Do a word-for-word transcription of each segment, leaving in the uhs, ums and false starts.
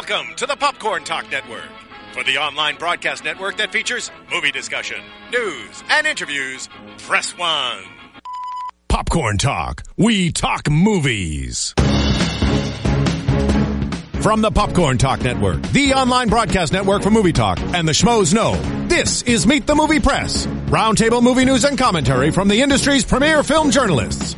Welcome to the Popcorn Talk Network, for the online broadcast network that features movie discussion, news, and interviews. Press one. Popcorn Talk. We talk movies. From the Popcorn Talk Network, the online broadcast network for movie talk, and the schmoes know, this is Meet the Movie Press. Roundtable movie news and commentary from the industry's premier film journalists.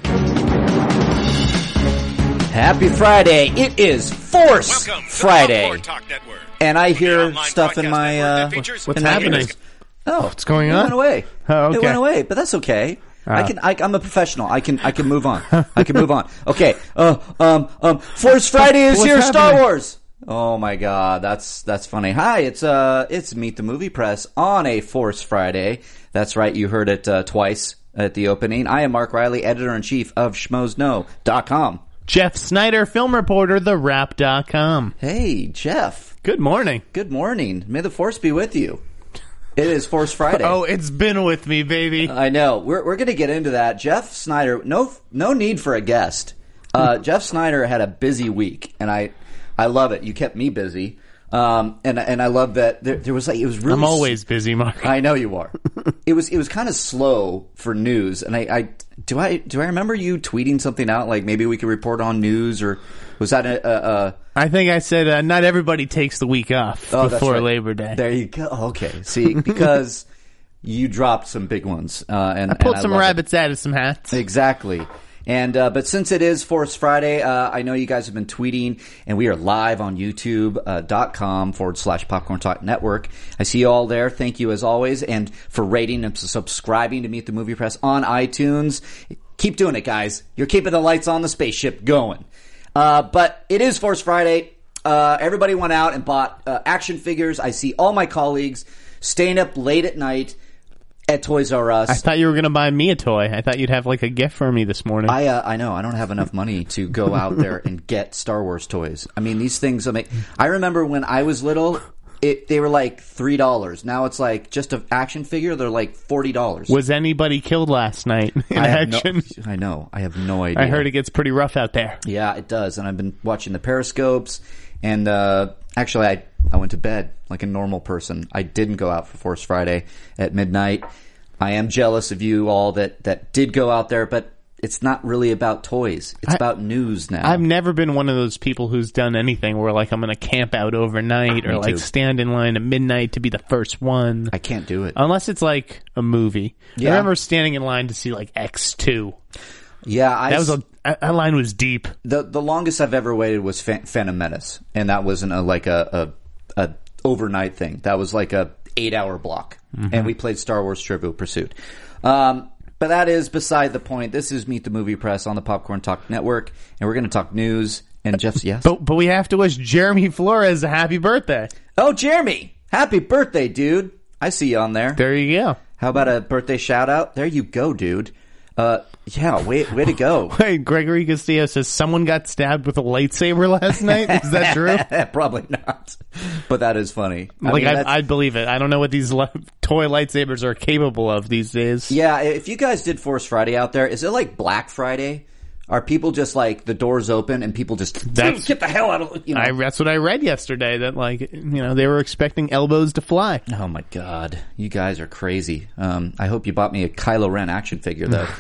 Happy Friday. It is Force Welcome to Friday. the Popcorn Talk Network. And I For the hear online stuff in broadcast my, network uh, that features What's movie happening? discussion. Oh, What's going it on? went away. Oh, okay. It went away, but that's okay. I Ah. can. I, I'm a professional. I can. I can move on. I can move on. Okay. Uh, um. Um. Force Friday is What's here. Star happening? Wars. Oh my God, that's that's funny. Hi, it's uh, it's Meet the Movie Press on a Force Friday. That's right. You heard it uh, twice at the opening. I am Mark Riley, editor in chief of schmoes know dot com. Jeff Snyder, film reporter, the wrap dot com. Hey, Jeff. Good morning. Good morning. May the Force be with you. It is Force Friday. Oh, it's been with me, baby. I know. We're we're going to get into that. Jeff Snyder, no no need for a guest. Uh, Jeff Snyder had a busy week, and I I love it. You kept me busy, um, and and I love that there, there was like it was really. I'm always busy, Mark. I know you are. It was it was kind of slow for news, and I, I do I do I remember you tweeting something out like maybe we could report on news, or was that a, a, a I think I said uh, not everybody takes the week off Oh, that's before right. Labor Day. There you go. Okay, see, because you dropped some big ones, uh, and I pulled and some love it. rabbits out of some hats. Exactly. And uh, but since it is Force Friday, uh, I know you guys have been tweeting, and we are live on YouTube uh, dot com forward slash Popcorn Talk Network. I see you all there. Thank you as always, and for rating and subscribing to Meet the Movie Press on iTunes. Keep doing it, guys. You're keeping the lights on the spaceship going. Uh, but it is Force Friday. Uh, everybody went out and bought uh, action figures. I see all my colleagues staying up late at night at Toys R Us. I thought you were going to buy me a toy. I thought you'd have like a gift for me this morning. I uh, I know I don't have enough money to go out there and get Star Wars toys. I mean, these things. I mean, I remember when I was little, it they were like three dollars. Now it's like just an action figure. They're like forty dollars. Was anybody killed last night in I have action? No, I know. I have no idea. I heard it gets pretty rough out there. Yeah, it does. And I've been watching the Periscopes. And uh, actually, I I went to bed like a normal person. I didn't go out for Force Friday at midnight. I am jealous of you all that, that did go out there, but it's not really about toys. It's I, about news now. I've never been one of those people who's done anything where like I'm going to camp out overnight or Me like too. stand in line at midnight to be the first one. I can't do it. Unless it's like a movie. Yeah. I remember standing in line to see like X two. Yeah, I That was a that line was deep. the the longest I've ever waited was Phan- Phantom Menace, and that wasn't a like a, a a overnight thing. That was like a eight hour block, Mm-hmm. and we played Star Wars Trivial Pursuit. Um, but that is beside the point. This is Meet the Movie Press on the Popcorn Talk Network, and we're going to talk news. And Jeff's yes. But but we have to wish Jeremy Flores a happy birthday. Oh, Jeremy, happy birthday, dude! I see you on there. There you go. How about a birthday shout out? There you go, dude. Uh, yeah, way way to go. Wait, Gregory Castillo says someone got stabbed with a lightsaber last night. Is that true? Probably not, but that is funny. I Like mean, I, that's- I'd believe it. I don't know what these li- toy lightsabers are capable of these days. Yeah, if you guys did Force Friday out there, is it like Black Friday? Are people just like the doors open and people just That's- get the hell out of you know? I, that's what I read yesterday. That like you know they were expecting elbows to fly. Oh my god, you guys are crazy. Um, I hope you bought me a Kylo Ren action figure though.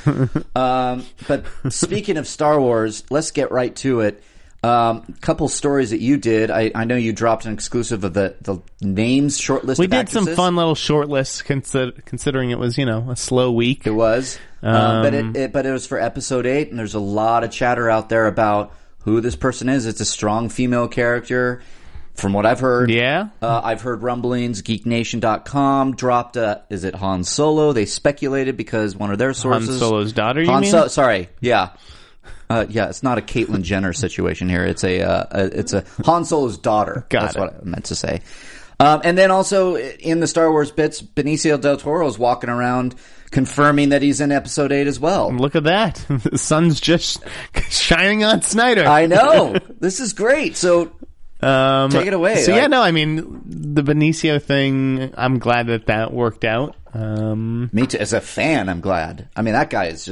um, but speaking of Star Wars, let's get right to it. Um, couple stories that you did. I, I know you dropped an exclusive of the, the names short list. We of did actresses. some fun little short lists, consider, considering it was you know a slow week. It was, um, but it, Um, it but it was for episode eight, and there's a lot of chatter out there about who this person is. It's a strong female character, from what I've heard. Yeah. uh, I've heard rumblings. Geek Nation dot com dropped a. Is it Han Solo? They speculated because one of their Han sources. Solo's daughter. You Han mean? So- sorry, yeah. Uh, yeah, it's not a Caitlyn Jenner situation here. It's a, uh, a it's a Han Solo's daughter. Got That's it. what I meant to say. Um, and then also in the Star Wars bits, Benicio del Toro is walking around confirming that he's in Episode Eight as well. Look at that. The sun's just shining on Snyder. I know. This is great. So Um, take it away. So yeah, Like- no, I mean the Benicio thing. I'm glad that that worked out. Um, me too. As a fan, I'm glad. I mean, that guy is just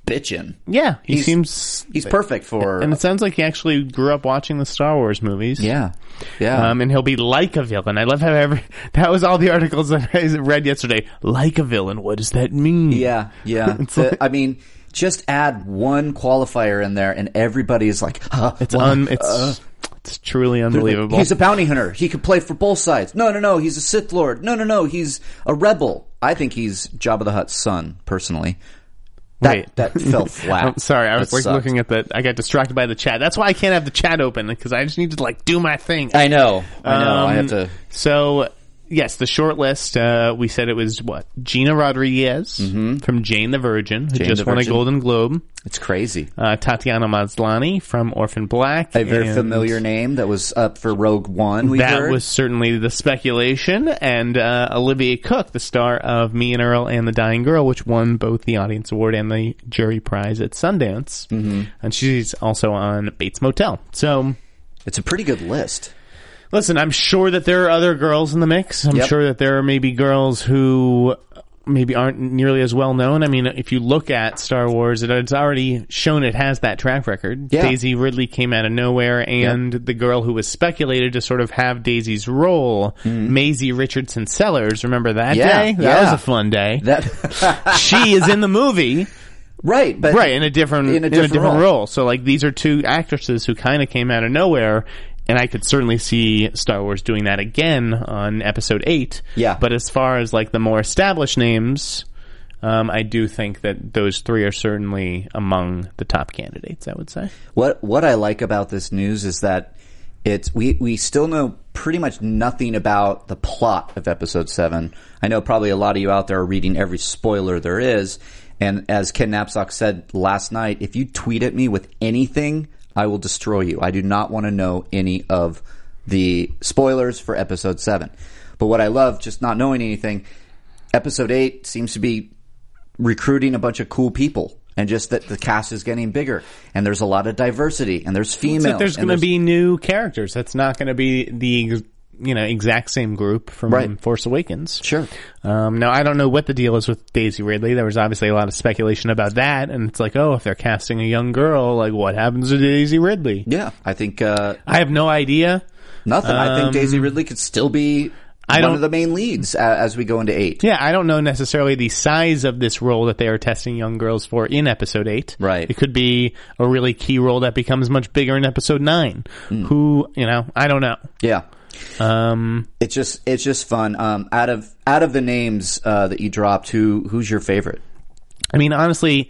bitchin'. Yeah, he he's, seems he's perfect for. And it sounds like he actually grew up watching the Star Wars movies. Yeah, yeah. Um, and he'll be like a villain. I love how every that was all the articles that I read yesterday. Like a villain, what does that mean? Yeah, yeah. the, like, I mean, just add one qualifier in there, and everybody is like, uh, it's well, un, it's. Uh, It's truly unbelievable. He's a bounty hunter. He could play for both sides. No, no, no. He's a Sith Lord. No, no, no. He's a rebel. I think he's Jabba the Hutt's son, personally. That, Wait. that fell flat. I'm sorry, I was That like sucked. looking at the. I got distracted by the chat. That's why I can't have the chat open, because I just need to like do my thing. I know. I know. Um, I have to. So yes, the short list. Uh, we said it was what Gina Rodriguez Mm-hmm. from Jane the Virgin, who Jane just the won a Virgin. Golden Globe. It's crazy. Uh, Tatiana Maslany from Orphan Black. A very and familiar name that was up for Rogue One. We That heard. was certainly the speculation. And uh, Olivia Cooke, the star of Me and Earl and the Dying Girl, which won both the Audience Award and the Jury Prize at Sundance. Mm-hmm. And she's also on Bates Motel. So, It's a pretty good list. listen, I'm sure that there are other girls in the mix. I'm Yep. sure that there are maybe girls who maybe aren't nearly as well known. I mean, if you look at Star Wars, it, it's already shown it has that track record. Yeah. Daisy Ridley came out of nowhere, and the girl who was speculated to sort of have Daisy's role, Maisie Richardson Sellers, remember that Yeah, day? That yeah. was a fun day. That She is in the movie. right, but Right, in a different in a different role. role. So like these are two actresses who kind of came out of nowhere, and I could certainly see Star Wars doing that again on episode eight. Yeah. But as far as like the more established names, um, I do think that those three are certainly among the top candidates, I would say. What what I like about this news is that it's we we still know pretty much nothing about the plot of episode seven. I know probably a lot of you out there are reading every spoiler there is, and as Ken Knapsack said last night, if you tweet at me with anything, I will destroy you. I do not want to know any of the spoilers for episode seven. But what I love, just not knowing anything, episode eight seems to be recruiting a bunch of cool people, and just that the cast is getting bigger, and there's a lot of diversity, and there's females. So there's and going to be new characters. That's not going to be the you know exact same group from Right. Force Awakens. Sure. Um, now, I don't know what the deal is with Daisy Ridley. There was obviously a lot of speculation about that, and it's like, oh, if they're casting a young girl, like, what happens to Daisy Ridley? Yeah, I think uh, I have no idea. nothing. I think Um, Daisy Ridley could still be I one don't- of the main leads uh, as we go into eight. Yeah, I don't know necessarily the size of this role that they are testing young girls for in episode eight. Right. It could be a really key role that becomes much bigger in episode nine. Hmm. Who, you know, I don't know. Yeah. Um, It's just it's just fun. Um, out of out of the names uh, that you dropped, who who's your favorite? I mean, honestly,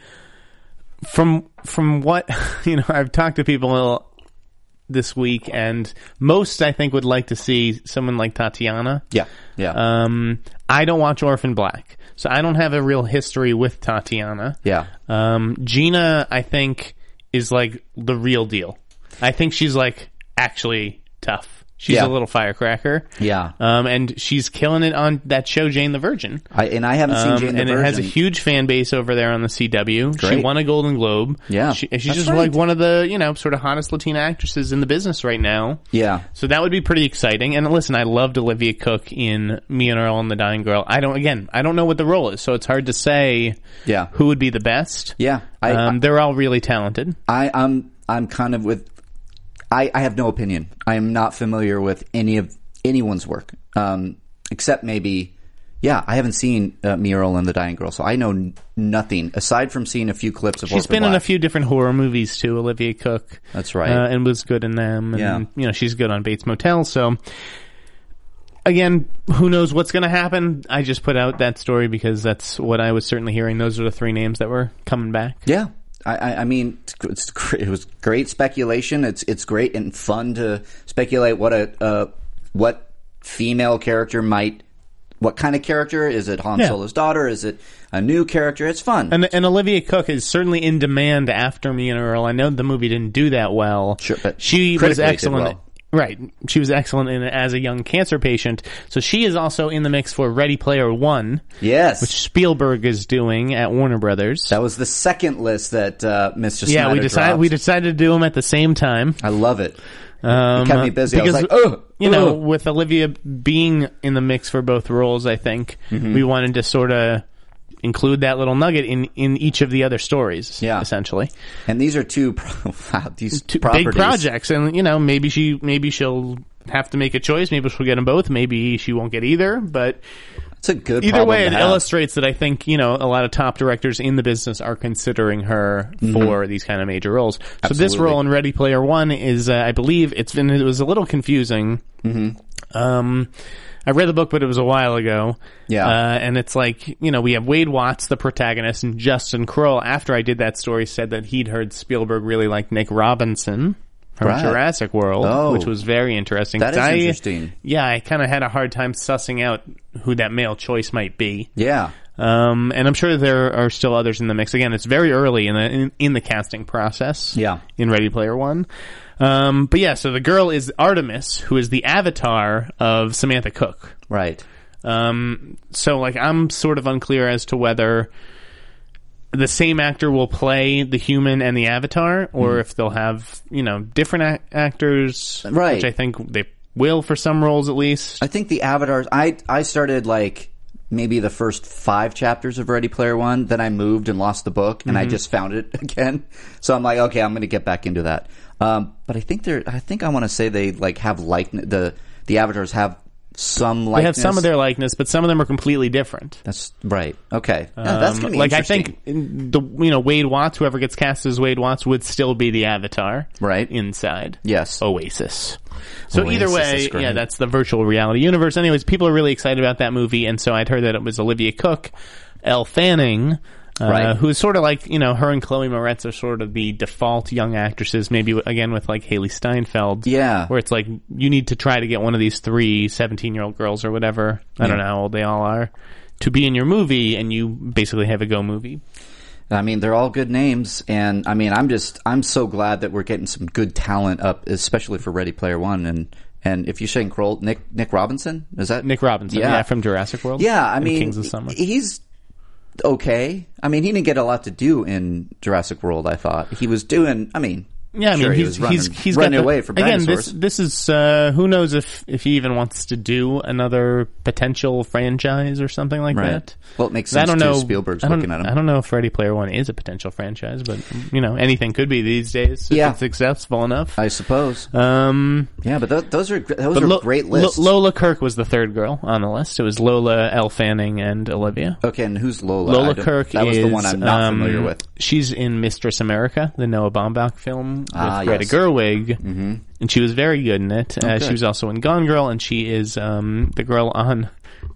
from from what you know, I've talked to people this week, and most I think would like to see someone like Tatiana. Yeah, yeah, Um, I don't watch Orphan Black, so I don't have a real history with Tatiana. yeah. Um, Gina, I think, is like the real deal. I think she's like actually tough. She's Yeah. a little firecracker. Yeah. Um, and she's killing it on that show, Jane the Virgin. I, and I haven't seen Um, Jane the and it Virgin. has a huge fan base over there on the C W. She Great. won a Golden Globe. Yeah. She, she's That's just right. like one of the, you know, sort of hottest Latina actresses in the business right now. Yeah. So that would be pretty exciting. And listen, I loved Olivia Cooke in Me and Earl and the Dying Girl. I don't, again, I don't know what the role is, so it's hard to say Yeah. who would be the best. Yeah. I, um, they're all really talented. I, I'm I'm kind of with. I, I have no opinion. I am not familiar with any of anyone's work, um, except maybe. Yeah, I haven't seen uh, Me, Earl, and the Dying Girl, so I know n- nothing aside from seeing a few clips of. She's Orphan been in a Black. few different horror movies too, Olivia Cooke. That's right. Uh, and was good in them. And, Yeah. you know, she's good on Bates Motel. So, again, who knows what's going to happen? I just put out that story because that's what I was certainly hearing. Those are the three names that were coming back. Yeah, I, I, I mean, it's, it's, gr- it was great speculation. It's it's great and fun to speculate what a uh, what female character might. What kind of character? Is it Han Yeah. Solo's daughter? Is it a new character? It's fun. And, and Olivia Cooke is certainly in demand after Me and Earl. I know the movie didn't do that well. Sure, but she was critically it did excellent. well. Right. She was excellent in it as a young cancer patient. So she is also in the mix for Ready Player One, Yes. which Spielberg is doing at Warner Brothers. that was the second list that uh, Mister yeah, Snyder we decided dropped. we decided to do them at the same time. I love it. Um, It kept me busy. I was because, like, oh, you know, oh. with Olivia being in the mix for both roles, I think Mm-hmm. we wanted to sort of include that little nugget in, in each of the other stories, Yeah. essentially. And these are two wow, these Two properties. big projects, and you know, maybe she maybe she'll have to make a choice. Maybe she'll get them both. Maybe she won't get either. But It's a good either problem way, to it have. illustrates that I think, you know, a lot of top directors in the business are considering her for these kind of major roles. So this Absolutely. role in Ready Player One is, uh, I believe, it's been it was a little confusing. Mm-hmm. Um, I read the book, but it was a while ago. Yeah. Uh, and it's like, you know, we have Wade Watts, the protagonist, and Justin Kroll, after I did that story, said that he'd heard Spielberg really liked Nick Robinson from Right. Jurassic World, Oh. which was very interesting. That is I- interesting. Yeah, I kind of had a hard time sussing out who that male choice might be. Yeah. Um, and I'm sure there are still others in the mix. Again, it's very early in the in, in the casting process. Yeah. In Ready Player One. Um, but yeah, so the girl is Artemis, who is the avatar of Samantha Cook. Right. Um, so like I'm sort of unclear as to whether the same actor will play the human and the avatar, or if they'll have, you know, different ac- actors. Right. Which I think they will for some roles at least. I think the avatars. I I started like maybe the first five chapters of Ready Player One. Then I moved and lost the book, and I just found it again. So I'm like, okay, I'm going to get back into that. Um, but I think they're. I think I want to say they like have like the the avatars have some They likeness. have some of their likeness, but some of them are completely different. That's right. Okay, Yeah, that's Um, gonna be like I interesting. think in the you know Wade Watts, whoever gets cast as Wade Watts, would still be the avatar, Right. inside. Yes. Oasis. So Oasis either is way, great. yeah, that's the virtual reality universe. Anyways, people are really excited about that movie, and so I'd heard that it was Olivia Cook, Elle Fanning. Uh, Right. who's sort of like, you know, her and Chloe Moretz are sort of the default young actresses, maybe w- again with like Haley Steinfeld. Yeah. Where it's like, you need to try to get one of these three seventeen-year-old girls or whatever, I don't Yeah. know how old they all are, to be in your movie, and you basically have a go movie. I mean, they're all good names, and I mean, I'm just, I'm so glad that we're getting some good talent up, especially for Ready Player One. And and if you're saying Kroll, Nick Nick Robinson, is that Nick Robinson, Yeah. yeah, from Jurassic World. Yeah, I and mean, Kings of Summer. he's okay. I mean, he didn't get a lot to do in Jurassic World. I thought he was doing. I mean, Yeah, I mean, sure, he he's was running, he's he's running got the, away from again. dinosaurs. This this is uh, who knows if if he even wants to do another potential franchise or something like Right. that. Well, it makes I sense don't too. know. Spielberg's I don't, looking at him. I don't know if Ready Player One is a potential franchise, but you know, anything could be these days if Yeah. it's successful enough. I suppose. Um, Yeah, but th- those are those but are Lo- great Lo- lists. Lola Kirk was the third girl on the list. It was Lola, Elle Fanning, and Olivia. Okay, and who's Lola? I Lola don't- Kirk That was is the one I'm not um, familiar with. She's in Mistress America, the Noah Baumbach film with Ah, Greta yes. Gerwig, mm-hmm. and she was very good in it. Uh, good. she was also in Gone Girl, and she is um, the girl on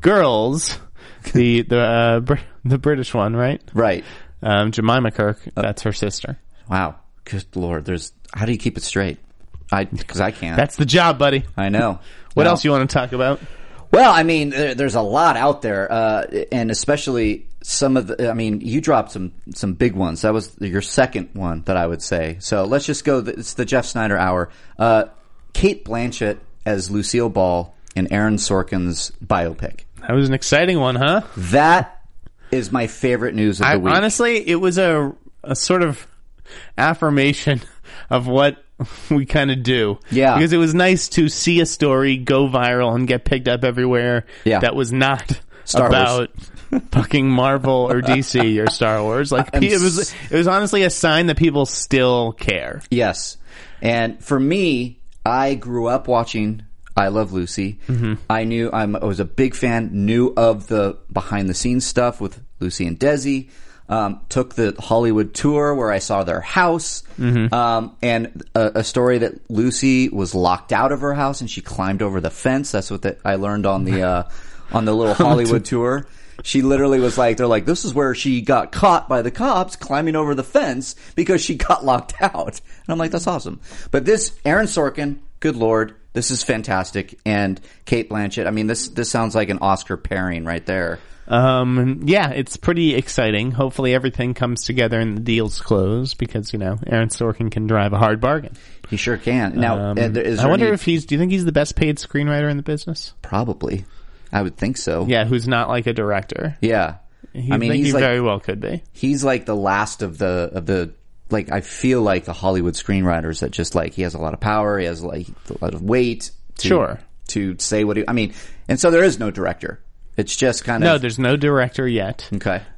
Girls, the the uh, Br- the British one, right? Right. Um, Jemima Kirk, Uh, that's her sister. Wow. Good lord. There's. How do you keep it straight? I because I can't. That's the job, buddy. I know. What Well, else you want to talk about? Well, I mean, there, there's a lot out there, uh, and especially some of the. I mean, you dropped some some big ones. That was your second one that I would say. So let's just go. It's the Jeff Snyder hour. Uh, Kate Blanchett as Lucille Ball in Aaron Sorkin's biopic. That was an exciting one, huh? That is my favorite news of I, the week. honestly, it was a a sort of affirmation of what we kind of do. Yeah. Because it was nice to see a story go viral and get picked up everywhere Yeah. that was not Star about fucking Marvel or D C or Star Wars. Like, I'm it was, s- it was honestly a sign that people still care. Yes. And for me, I grew up watching I Love Lucy. Mm-hmm. I knew I'm, I was a big fan, knew of the behind the scenes stuff with Lucy and Desi. Um, took the Hollywood tour where I saw their house, Mm-hmm. um, and a, a story that Lucy was locked out of her house and she climbed over the fence. That's what the, I learned on the uh, on the little Hollywood tour. She literally was like, they're like, this is where she got caught by the cops climbing over the fence because she got locked out. And I'm like, that's awesome. But this, Aaron Sorkin, good Lord, this is fantastic. And Kate Blanchett, I mean, this, this sounds like an Oscar pairing right there. Um, yeah, it's pretty exciting. Hopefully everything comes together and the deals close because, you know, Aaron Sorkin can drive a hard bargain. He sure can. Now, Um, uh, there- is I there wonder any- if he's, do you think he's the best paid screenwriter in the business? Probably. I would think so. Yeah, who's not like a director. Yeah. He, I mean, think he's he like, very well could be. he's like the last of the, of the, like, I feel like the Hollywood screenwriters that just like, he has a lot of power, he has like a lot of weight to, Sure. to say what he, I mean, and so there is no director. It's just kind No, of, there's no director yet. okay.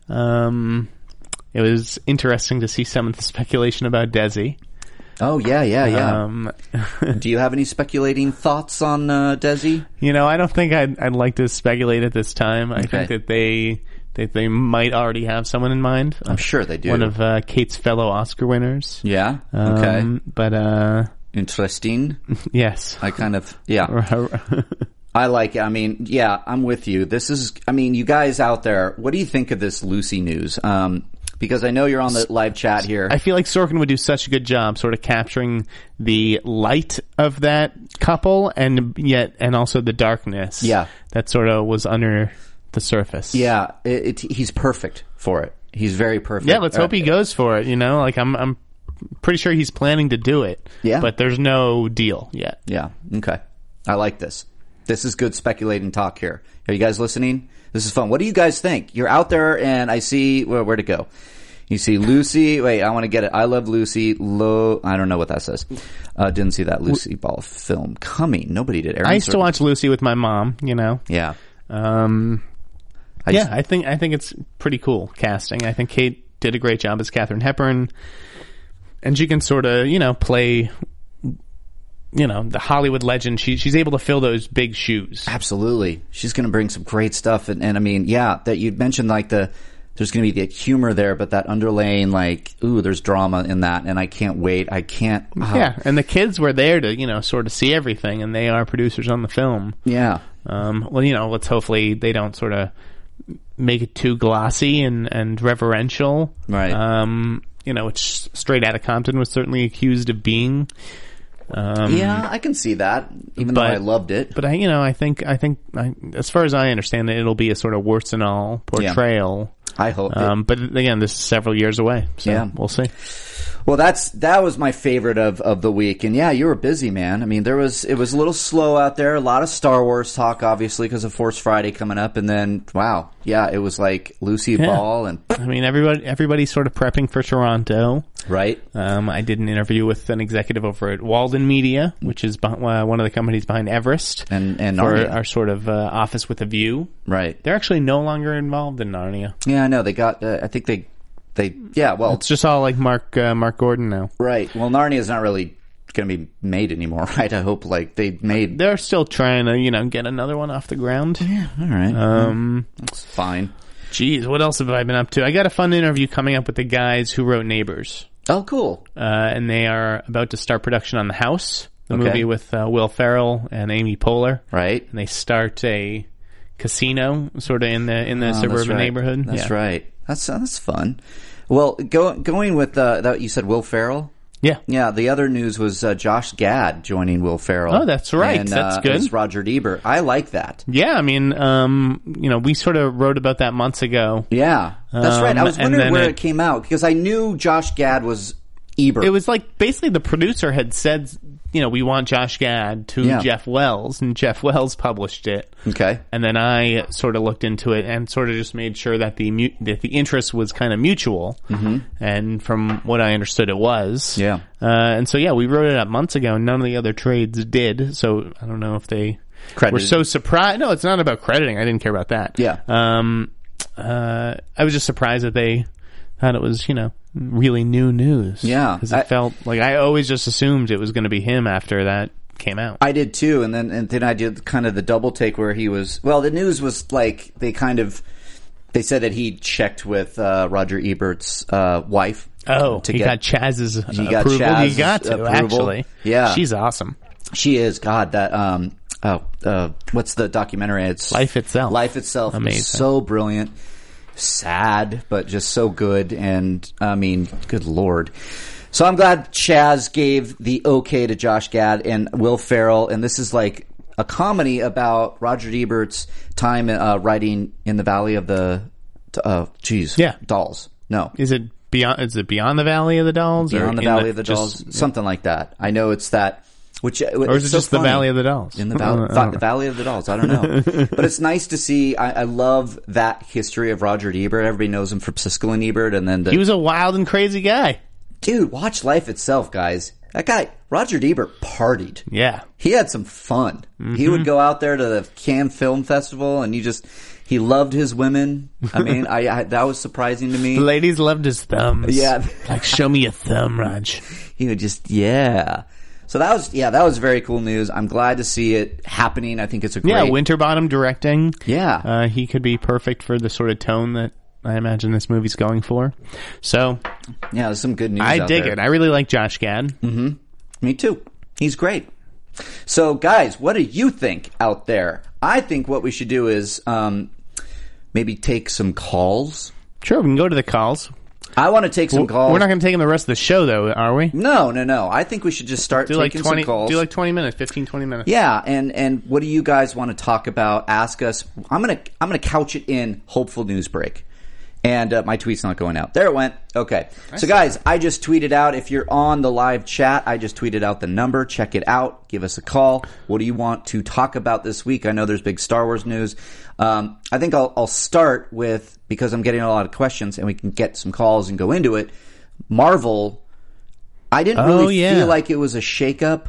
Um, it was interesting to see some of the speculation about Desi. Oh, yeah, yeah, yeah. Um, Do you have any speculating thoughts on uh, Desi? you know, I don't think I'd, I'd like to speculate at this time. I Okay. think that they that they might already have someone in mind. I'm sure they do. One of uh, Kate's fellow Oscar winners. Yeah? Okay. Um, but, uh, Interesting. yes. I kind of, yeah. I like it. I mean, yeah, I'm with you. This is, I mean, you guys out there, what do you think of this Lucy news? Um, because I know you're on the live chat here. I feel like Sorkin would do such a good job sort of capturing the light of that couple and yet, and also the darkness. Yeah. That sort of was under the surface. Yeah, it, it, he's perfect for it. He's very perfect. Yeah, let's Uh, hope he goes for it, you know? Like, I'm, I'm pretty sure he's planning to do it. Yeah. But there's no deal yet. Yeah, okay. I like this. This is good speculating talk here. Are you guys listening? This is fun. What do you guys think? You're out there, and I see where, where to go. You see Lucy. Wait, I want to get it. I love Lucy. Lo. I don't know what that says. Uh, didn't see that Lucy Ball film coming. Nobody did. Aaron I used to Sorkin. watch Lucy with my mom, you know? Yeah. Um, I yeah, just- I think I think it's pretty cool casting. I think Kate did a great job as Katharine Hepburn, and she can sort of, you know, play, you know, the Hollywood legend. She she's able to fill those big shoes. Absolutely. She's going to bring some great stuff. And, and I mean, yeah, that you mentioned like the, there's going to be the humor there, but that underlaying like, ooh, there's drama in that. And I can't wait. I can't. Uh, Yeah, and the kids were there to, you know, sort of see everything, and they are producers on the film. Yeah. Um, well, you know, let's hopefully they don't sort of make it too glossy and, and reverential. Right. Um, you know, which Straight Outta Compton was certainly accused of being. Um, Yeah, I can see that, even but- though I loved it. But I, you know, I think, I think, I, as far as I understand it, it'll be a sort of worse than all portrayal. I hope. it- Um, but again, this is several years away, so Yeah. we'll see. Well, that's that was my favorite of, of the week, and yeah, you were busy, man. I mean, there was it was a little slow out there. A lot of Star Wars talk, obviously, because of Force Friday coming up, and then wow, yeah, it was like Lucy Yeah. Ball and I mean, everybody, everybody's sort of prepping for Toronto. right, Um, I did an interview with an executive over at Walden Media, which is beh- uh, one of the companies behind Everest, and and for Narnia. our sort of uh, office with a view. right. They're actually no longer involved in Narnia. Yeah, I know they got. Uh, I think they they yeah. Well, It's just all like Mark uh, Mark Gordon now. right. Well, Narnia is not really going to be made anymore, right? I hope like they made. They're still trying to, you know, get another one off the ground. All right, Um, that's fine. geez, what else have I been up to? I got a fun interview coming up with the guys who wrote Neighbors. Oh, cool. Uh, and they are about to start production on The House, the Okay. movie with uh, Will Ferrell and Amy Poehler. Right. And they start a casino sort of in the in the Oh, that's suburban right. neighborhood. That's yeah. right. That's uh, that's fun. Well, go, going with uh, that, you said Will Ferrell. Yeah. Yeah, the other news was uh, Josh Gad joining Will Ferrell. Oh, that's right. And, That's uh, good. as Roger Ebert. I like that. Yeah, I mean, um, you know, we sort of wrote about that months ago. Yeah, that's Um, right. I was and wondering then where it, it- came out because I knew Josh Gad was Ebert. It was like basically the producer had said, you know, we want Josh Gad to Yeah. Jeff Wells, and Jeff Wells published it. okay. And then I sort of looked into it and sort of just made sure that the mu- that the interest was kind of mutual. Mm-hmm. And from what I understood, it was. Yeah. Uh, and so yeah, we wrote it up months ago, and none of the other trades did. So I don't know if they Credited. were so surprised. No, it's not about crediting. I didn't care about that. Yeah. Um. Uh. I was just surprised that they thought it was, you know, really new news. Yeah. Because it I- felt like I always just assumed it was going to be him after that came out. I did too, and then and then I did kind of the double take where he was. Well, the news was like they kind of they said that he checked with uh, Roger Ebert's uh, wife. Oh, to he get- got Chaz's He got approval. Chaz's he got to, approval. actually. Yeah. She's awesome. She is God. That um oh uh what's the documentary? It's Life Itself. Life Itself. Amazing. Is so brilliant, sad, but just so good. And I mean, good Lord. So I'm glad Chaz gave the okay to Josh Gad and Will Ferrell, and this is like a comedy about Roger Ebert's time uh, writing in the Valley of the uh, geez, Yeah. Dolls. No, Is it beyond? Is it Beyond the Valley of the Dolls? Beyond or the in Valley of the just- Dolls, something like that. I know it's that. Which Or is it just the Valley of the Dolls? In the Valley, I don't know. the Valley of the Dolls. I don't know. But it's nice to see. I, I love that history of Roger Ebert. Everybody knows him from Siskel and Ebert. And then the, He was a wild and crazy guy. dude, watch Life Itself, guys. That guy, Roger Ebert partied. Yeah. He had some fun. Mm-hmm. He would go out there to the Cannes Film Festival, and you just, he loved his women. I mean, I, I that was surprising to me. The ladies loved his thumbs. Yeah. Like, show me a thumb, Raj. He would just, yeah. So that was, yeah, that was very cool news. I'm glad to see it happening. I think it's a great. Yeah, Winterbottom directing. Yeah. Uh, he could be perfect for the sort of tone that I imagine this movie's going for. So. Yeah, there's some good news I out dig there. it. I really like Josh Gad. Mm-hmm. Me too. He's great. So, guys, what do you think out there? I think what we should do is um, maybe take some calls. Sure, we can go to the calls. I want to take some calls. We're not going to take them the rest of the show, though, are we? No, no, no. I think we should just start do taking like twenty, some calls. Do like twenty minutes, fifteen, twenty minutes. Yeah, and, and what do you guys want to talk about? Ask us. I'm gonna I'm gonna couch it in hopeful news break. And uh, my tweet's not going out. There it went. Okay. So, guys, I just tweeted out, if you're on the live chat, I just tweeted out the number. Check it out. Give us a call. What do you want to talk about this week? I know there's big Star Wars news. Um, I think I'll, I'll start with, because I'm getting a lot of questions and we can get some calls and go into it. Marvel, I didn't Oh, really yeah. feel like it was a shakeup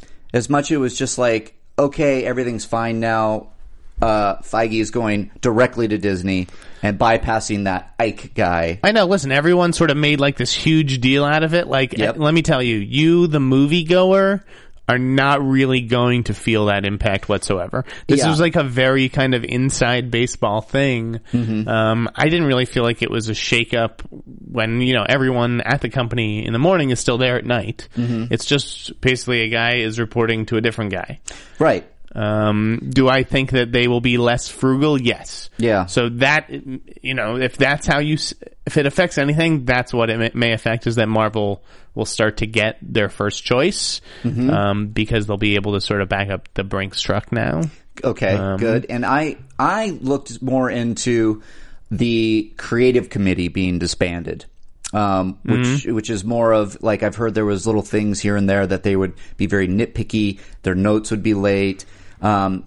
as much. It was just like, okay, everything's fine now. Uh, Feige is going directly to Disney and bypassing that Ike guy. I know. Listen, everyone sort of made like this huge deal out of it. Like, Yep. let me tell you, you, the moviegoer, are not really going to feel that impact whatsoever. This Yeah. was like a very kind of inside baseball thing. Mm-hmm. Um, I didn't really feel like it was a shakeup when, you know, everyone at the company in the morning is still there at night. Mm-hmm. It's just basically a guy is reporting to a different guy. Right. Um, do I think that they will be less frugal? Yes. Yeah. So that, you know, if that's how you, s- if it affects anything, that's what it may, may affect, is that Marvel will start to get their first choice, Mm-hmm. um, because they'll be able to sort of back up the Brinks truck now. Okay, Um, good. And I I looked more into the creative committee being disbanded, um, which Mm-hmm. which is more of, like, I've heard there was little things here and there that they would be very nitpicky. Their notes would be late. Um,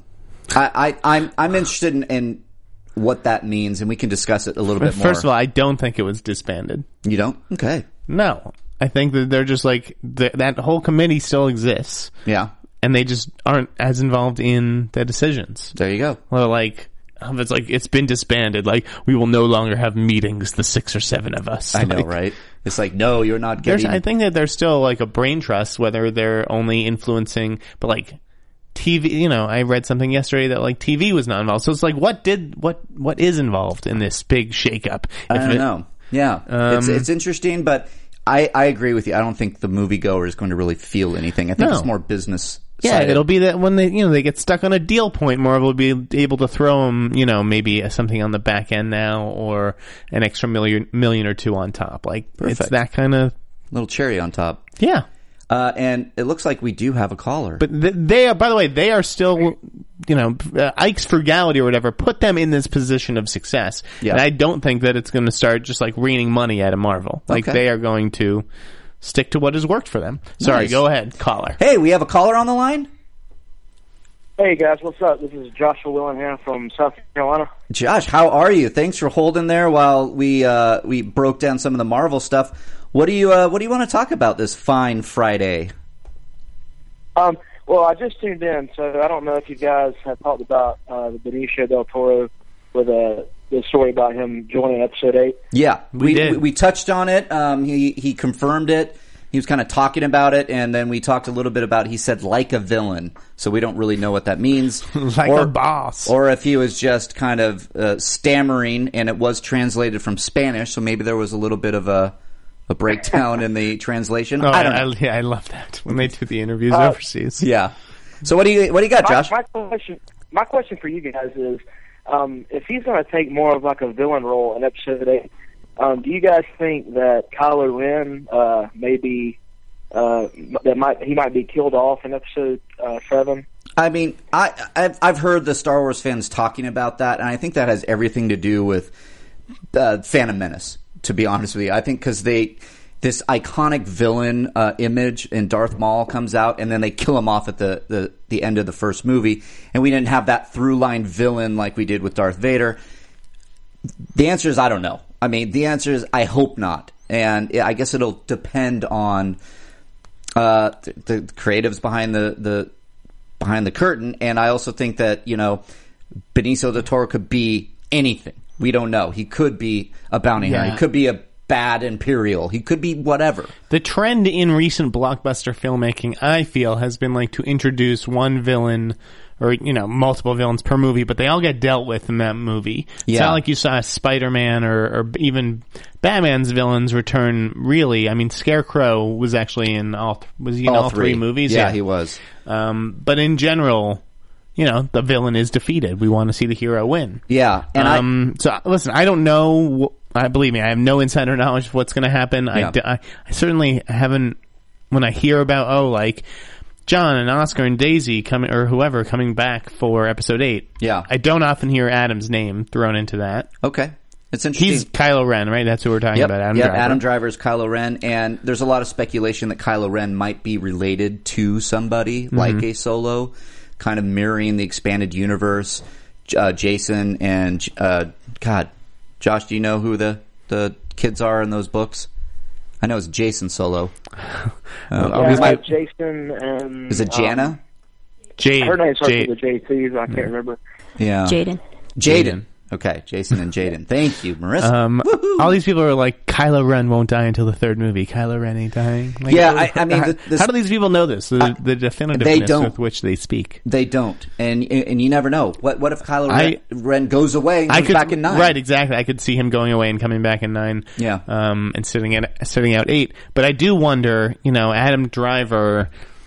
I, I I'm I'm interested in, in what that means, and we can discuss it a little bit more. First of all, I don't think it was disbanded. You don't? Okay. No. I think that they're just like, th- that whole committee still exists, Yeah. and they just aren't as involved in the decisions. There you go. Well, like, um, it's like, it's been disbanded. Like, we will no longer have meetings, the six or seven of us. I know, Like, right? It's like, no, you're not There's, getting. I think that there's still like a brain trust, whether they're only influencing, but like T V, you know, I read something yesterday that like T V was not involved. So it's like, what did, what, what is involved in this big shakeup? I If don't it- know. Yeah, it's Um, it's interesting, but I, I agree with you. I don't think the moviegoer is going to really feel anything. I think No. it's more business. Yeah, sided. it'll be that when they, you know, they get stuck on a deal point, Marvel will be able to throw them, you know, maybe something on the back end now, or an extra million, million or two on top. Like, it's Perfect. that kind of, little cherry on top. yeah. Uh, and it looks like we do have a caller. But th- they are, by the way, they are still, you know, uh, Ike's frugality or whatever put them in this position of success. Yeah. And I don't think that it's going to start just like raining money out of Marvel. Like, Okay. they are going to stick to what has worked for them. Sorry, Nice. go ahead, caller. Hey, we have a caller on the line? Hey guys, what's up? This is Joshua Willingham from South Carolina. Josh, how are you? Thanks for holding there while we uh, we broke down some of the Marvel stuff. What do you uh, what do you want to talk about this fine Friday? Um, well, I just tuned in, so I don't know if you guys have talked about uh, the Benicio del Toro with uh, the story about him joining Episode Eight. Yeah, We did. We, we touched on it. Um, he he confirmed it. He was kind of talking about it, and then we talked a little bit about, he said, like a villain. So we don't really know what that means. Like or, a boss. Or if he was just kind of uh, stammering, and it was translated from Spanish, so maybe there was a little bit of a, a breakdown in the translation. Oh, I don't I, know. I, yeah, I love that when they do the interviews Uh, overseas. Yeah. So what do you what do you got, My, Josh? my question, my question for you guys is, um, if he's going to take more of like a villain role in Episode Eight, um, do you guys think that Kylo Ren uh, maybe uh, that might he might be killed off in Episode uh, Seven? I mean, I I've, I've heard the Star Wars fans talking about that, and I think that has everything to do with uh, Phantom Menace. To be honest with you, I think because they this iconic villain uh, image in Darth Maul comes out, and then they kill him off at the, the the end of the first movie, and we didn't have that through line villain like we did with Darth Vader. The answer is I don't know. I mean, the answer is I hope not, and I guess it'll depend on uh, the, the creatives behind the, the behind the curtain, and I also think that you know Benicio del Toro could be anything. We don't know. He could be a bounty Yeah. hunter. He could be a bad Imperial. He could be whatever. The trend in recent blockbuster filmmaking, I feel, has been like to introduce one villain or, you know, multiple villains per movie, but they all get dealt with in that movie. It's Yeah. not like you saw Spider-Man or, or even Batman's villains return, really. I mean, Scarecrow was actually in all, th- was he in all, all three. three movies? Yeah, yeah, he was. Um, but in general, you know, the villain is defeated. We want to see the hero win. Yeah. And um, I, so listen, I don't know. I believe me, I have no insider knowledge of what's going to happen. Yeah. I, d- I, I certainly haven't. When I hear about oh, like John and Oscar and Daisy coming or whoever coming back for episode eight, Yeah. I don't often hear Adam's name thrown into that. Okay. It's interesting. He's Kylo Ren, right? That's who we're talking Yep. about. Adam yep. Driver. Adam Driver is Kylo Ren, and there's a lot of speculation that Kylo Ren might be related to somebody Mm-hmm. like a Solo, kind of mirroring the expanded universe. Uh, Jason and uh, God, Josh, do you know who the the kids are in those books? I know it's Jason Solo. Uh, Yeah, is, uh, my- Jason and is it Jana? Um, Jade. her name starts Jade. with a J too. I can't remember. Yeah, Jaden. Jaden. Okay, Jason and Jaden. Thank you, Marissa. Um, Woohoo! all these people are like, Kylo Ren won't die until the third movie. Kylo Ren ain't dying. Like, Yeah, I- I mean, how, the- this- how do these people know this? The, I- the definitiveness they don't. with which they speak. They don't, and and you never know. What what if Kylo Ren, I- Ren goes away and I comes could, back in nine? right? Exactly. I could see him going away and coming back in nine. Yeah. Um, and sitting at sitting out eight. But I do wonder, you know, Adam Driver.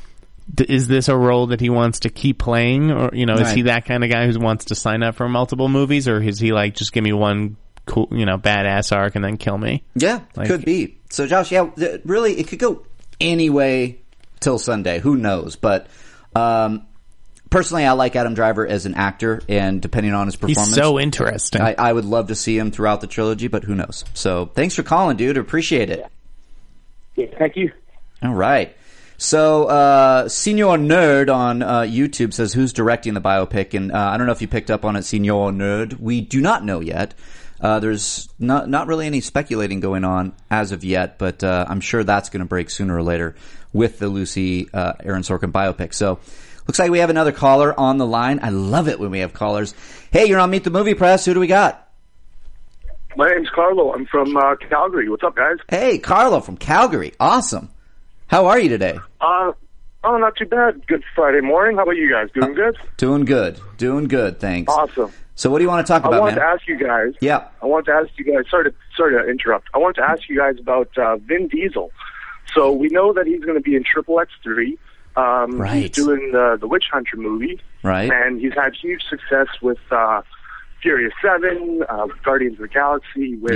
d- Is this a role that he wants to keep playing, or you know, is Right. he that kind of guy who wants to sign up for multiple movies, or is he like just give me one cool, you know, badass arc and then kill me? Yeah, Like- could be. So, Josh, yeah, th- really, it could go any way till Sunday. Who knows? But um, personally, I like Adam Driver as an actor, and depending on his He's performance, so interesting. I, I would love to see him throughout the trilogy. But who knows? So, thanks for calling, dude. Appreciate it. Yeah, thank you. All right. So, uh, Senior Nerd on uh, YouTube says, who's directing the biopic? And uh, I don't know if you picked up on it, Senior Nerd. We do not know yet. Uh, there's not not really any speculating going on as of yet, but uh, I'm sure that's going to break sooner or later with the Lucy uh, Aaron Sorkin biopic. So, looks like we have another caller on the line. I love it when we have callers. Hey, you're on Meet the Movie Press. Who do we got? My name's Carlo. I'm from uh, Calgary. What's up, guys? Hey, Carlo from Calgary. Awesome. How are you today? Uh, oh, not too bad. Good Friday morning. How about you guys? Doing good? Doing good. Doing good, thanks. Awesome. So what do you want to talk I about, wanted man? to ask you guys. Yeah. I wanted to ask you guys. Sorry to sorry to interrupt. I wanted to ask you guys about uh, Vin Diesel. So we know that he's going to be in Triple X three. Um, Right. He's doing the the Witch Hunter movie, Right. and he's had huge success with uh, Furious Seven, uh, Guardians of the Galaxy. With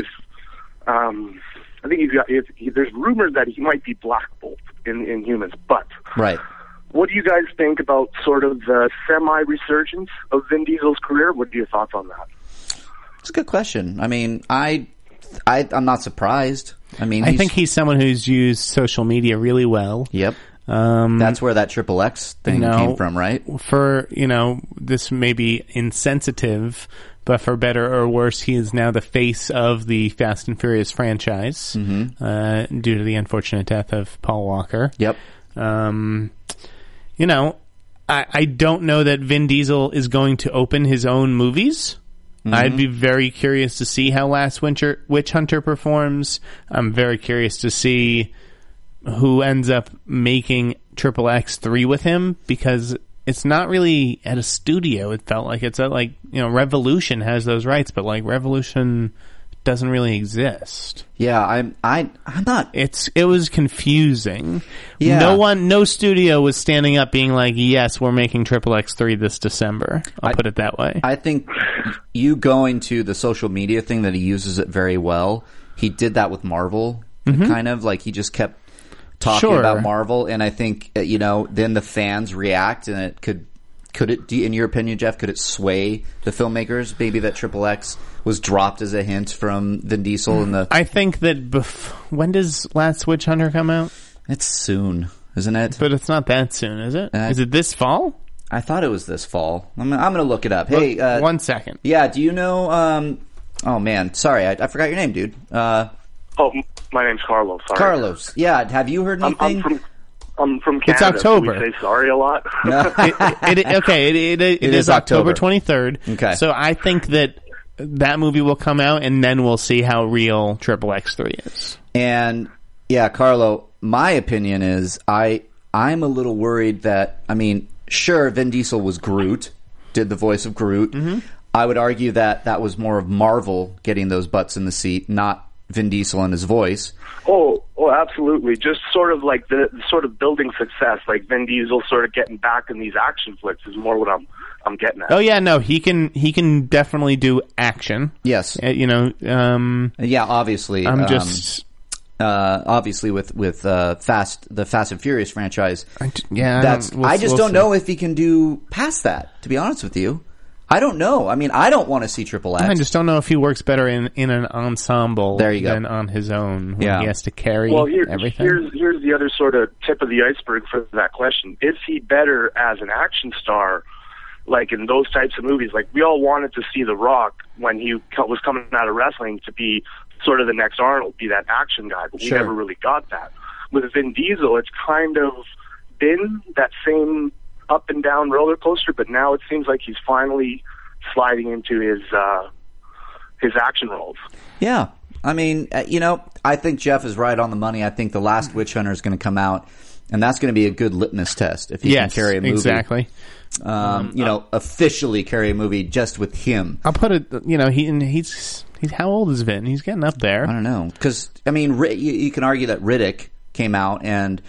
um, I think he's got. He, he, there's rumors that he might be Black Bolt in in Humans, but. Right. What do you guys think about sort of the semi-resurgence of Vin Diesel's career? What are your thoughts on that? It's a good question. I mean, I, I, I'm not surprised. I mean, I he's, think he's someone who's used social media really well. Yep. Um, That's where that Triple X thing you know, came from, right? For, you know, this may be insensitive, but for better or worse, he is now the face of the Fast and Furious franchise, Mm-hmm. uh, due to the unfortunate death of Paul Walker. Yep. Um, you know, I, I don't know that Vin Diesel is going to open his own movies. Mm-hmm. I'd be very curious to see how Last Winter, Witch Hunter performs. I'm very curious to see who ends up making Triple X three with him, because it's not really at a studio. It felt like it's at, like, you know, Revolution has those rights, but like Revolution doesn't really exist. Yeah, I'm. I. I'm not. It's it was confusing. Yeah. No one, no studio was standing up being like, "Yes, we're making Triple X three this December." I'll I- put it that way. I think you going to the social media thing that he uses it very well. He did that with Marvel, kind of like he just kept talking Sure. about Marvel, and I think uh, you know then the fans react, and it could. Could it, in your opinion, Jeff, could it sway the filmmakers? Maybe that Triple X was dropped as a hint from Vin Diesel in the... I think that bef- when does Last Witch Hunter come out? It's soon, isn't it? But it's not that soon, is it? Uh, Is it this fall? I thought it was this fall. I'm, I'm going to look it up. Hey, uh, One second. yeah, do you know... Um, oh, man, sorry, I, I forgot your name, dude. Uh, Oh, m- my name's Carlos. Sorry. Carlos. Yeah, have you heard I'm, anything? I'm from. I'm from Canada. It's October. So we say sorry a lot. it, it, okay, it, it, it, it is, is October twenty-third. Okay. So I think that that movie will come out, and then we'll see how real Triple X three is. And, yeah, Carlo, my opinion is I, I'm a little worried that, I mean, sure, Vin Diesel was Groot, did the voice of Groot. Mm-hmm. I would argue that that was more of Marvel getting those butts in the seat, not Vin Diesel and his voice. Oh, oh, absolutely. Just sort of like the sort of building success, like Vin Diesel sort of getting back in these action flicks is more what I'm I'm getting at. Oh yeah, no, he can he can definitely do action. Yes, uh, you know. Um, yeah, obviously. I'm um, just uh, obviously with with uh, Fast the Fast and Furious franchise. I, yeah, that's. We'll, I just we'll don't see. know if he can do past that. To be honest with you. I don't know. I mean, I don't want to see Triple X. I just don't know if he works better in, in an ensemble there you go. than on his own. When yeah. He has to carry well, here, everything. Here's, here's the other sort of tip of the iceberg for that question. Is he better as an action star, like in those types of movies? Like, we all wanted to see The Rock when he was coming out of wrestling to be sort of the next Arnold, be that action guy, but we sure. never really got that. With Vin Diesel, it's kind of been that same up and down roller coaster, but now it seems like he's finally sliding into his uh, his action roles. Yeah. I mean, uh, you know, I think Jeff is right on the money. I think The Last Witch Hunter is going to come out, and that's going to be a good litmus test if he yes, can carry a movie. exactly. Um, um, you know, officially carry a movie just with him. I'll put it, you know, he and he's, he's, how old is Vin? He's getting up there. I don't know. Because, I mean, you, you can argue that Riddick came out and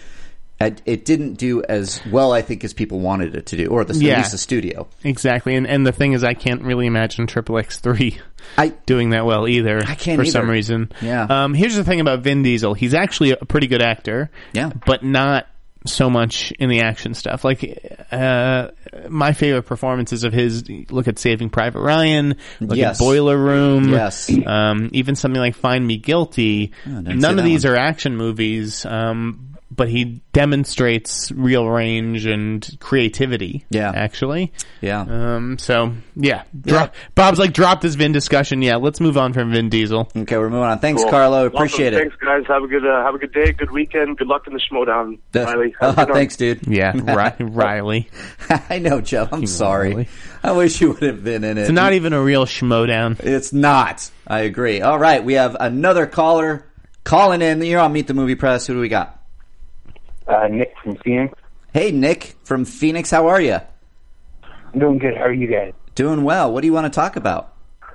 it didn't do as well, I think, as people wanted it to do, or the, yeah, at least the studio. Exactly, and and the thing is, I can't really imagine Triple X three I, doing that well either. I can't for either. some reason. Yeah. Um, here's the thing about Vin Diesel: he's actually a pretty good actor. Yeah. But not so much in the action stuff. Like, uh, my favorite performances of his, look at Saving Private Ryan, look yes. at Boiler Room, yes. um, even something like Find Me Guilty. Oh, None of these one. are action movies. Um, but he demonstrates real range and creativity. Yeah. Actually. Yeah. Um, so, yeah. Dro- Yeah. Bob's like, drop this Vin discussion. Yeah, let's move on from Vin Diesel. Okay, we're moving on. Thanks, Cool. Carlo. Awesome. Appreciate it. Thanks, guys. Have a good uh, have a good day, good weekend. Good luck in the Schmodown, The- Riley. Oh, Have a good thanks, night. dude. Yeah, Ri- Riley. I know, Joe. I'm sorry. Riley. I wish you would have been in it. It's not even a real schmodown. It's not. I agree. All right, we have another caller calling in. You're on Meet the Movie Press. Who do we got? Uh, Nick from Phoenix. Hey, Nick from Phoenix. How are you? I'm doing good. How are you guys? Doing well. What do you want to talk about?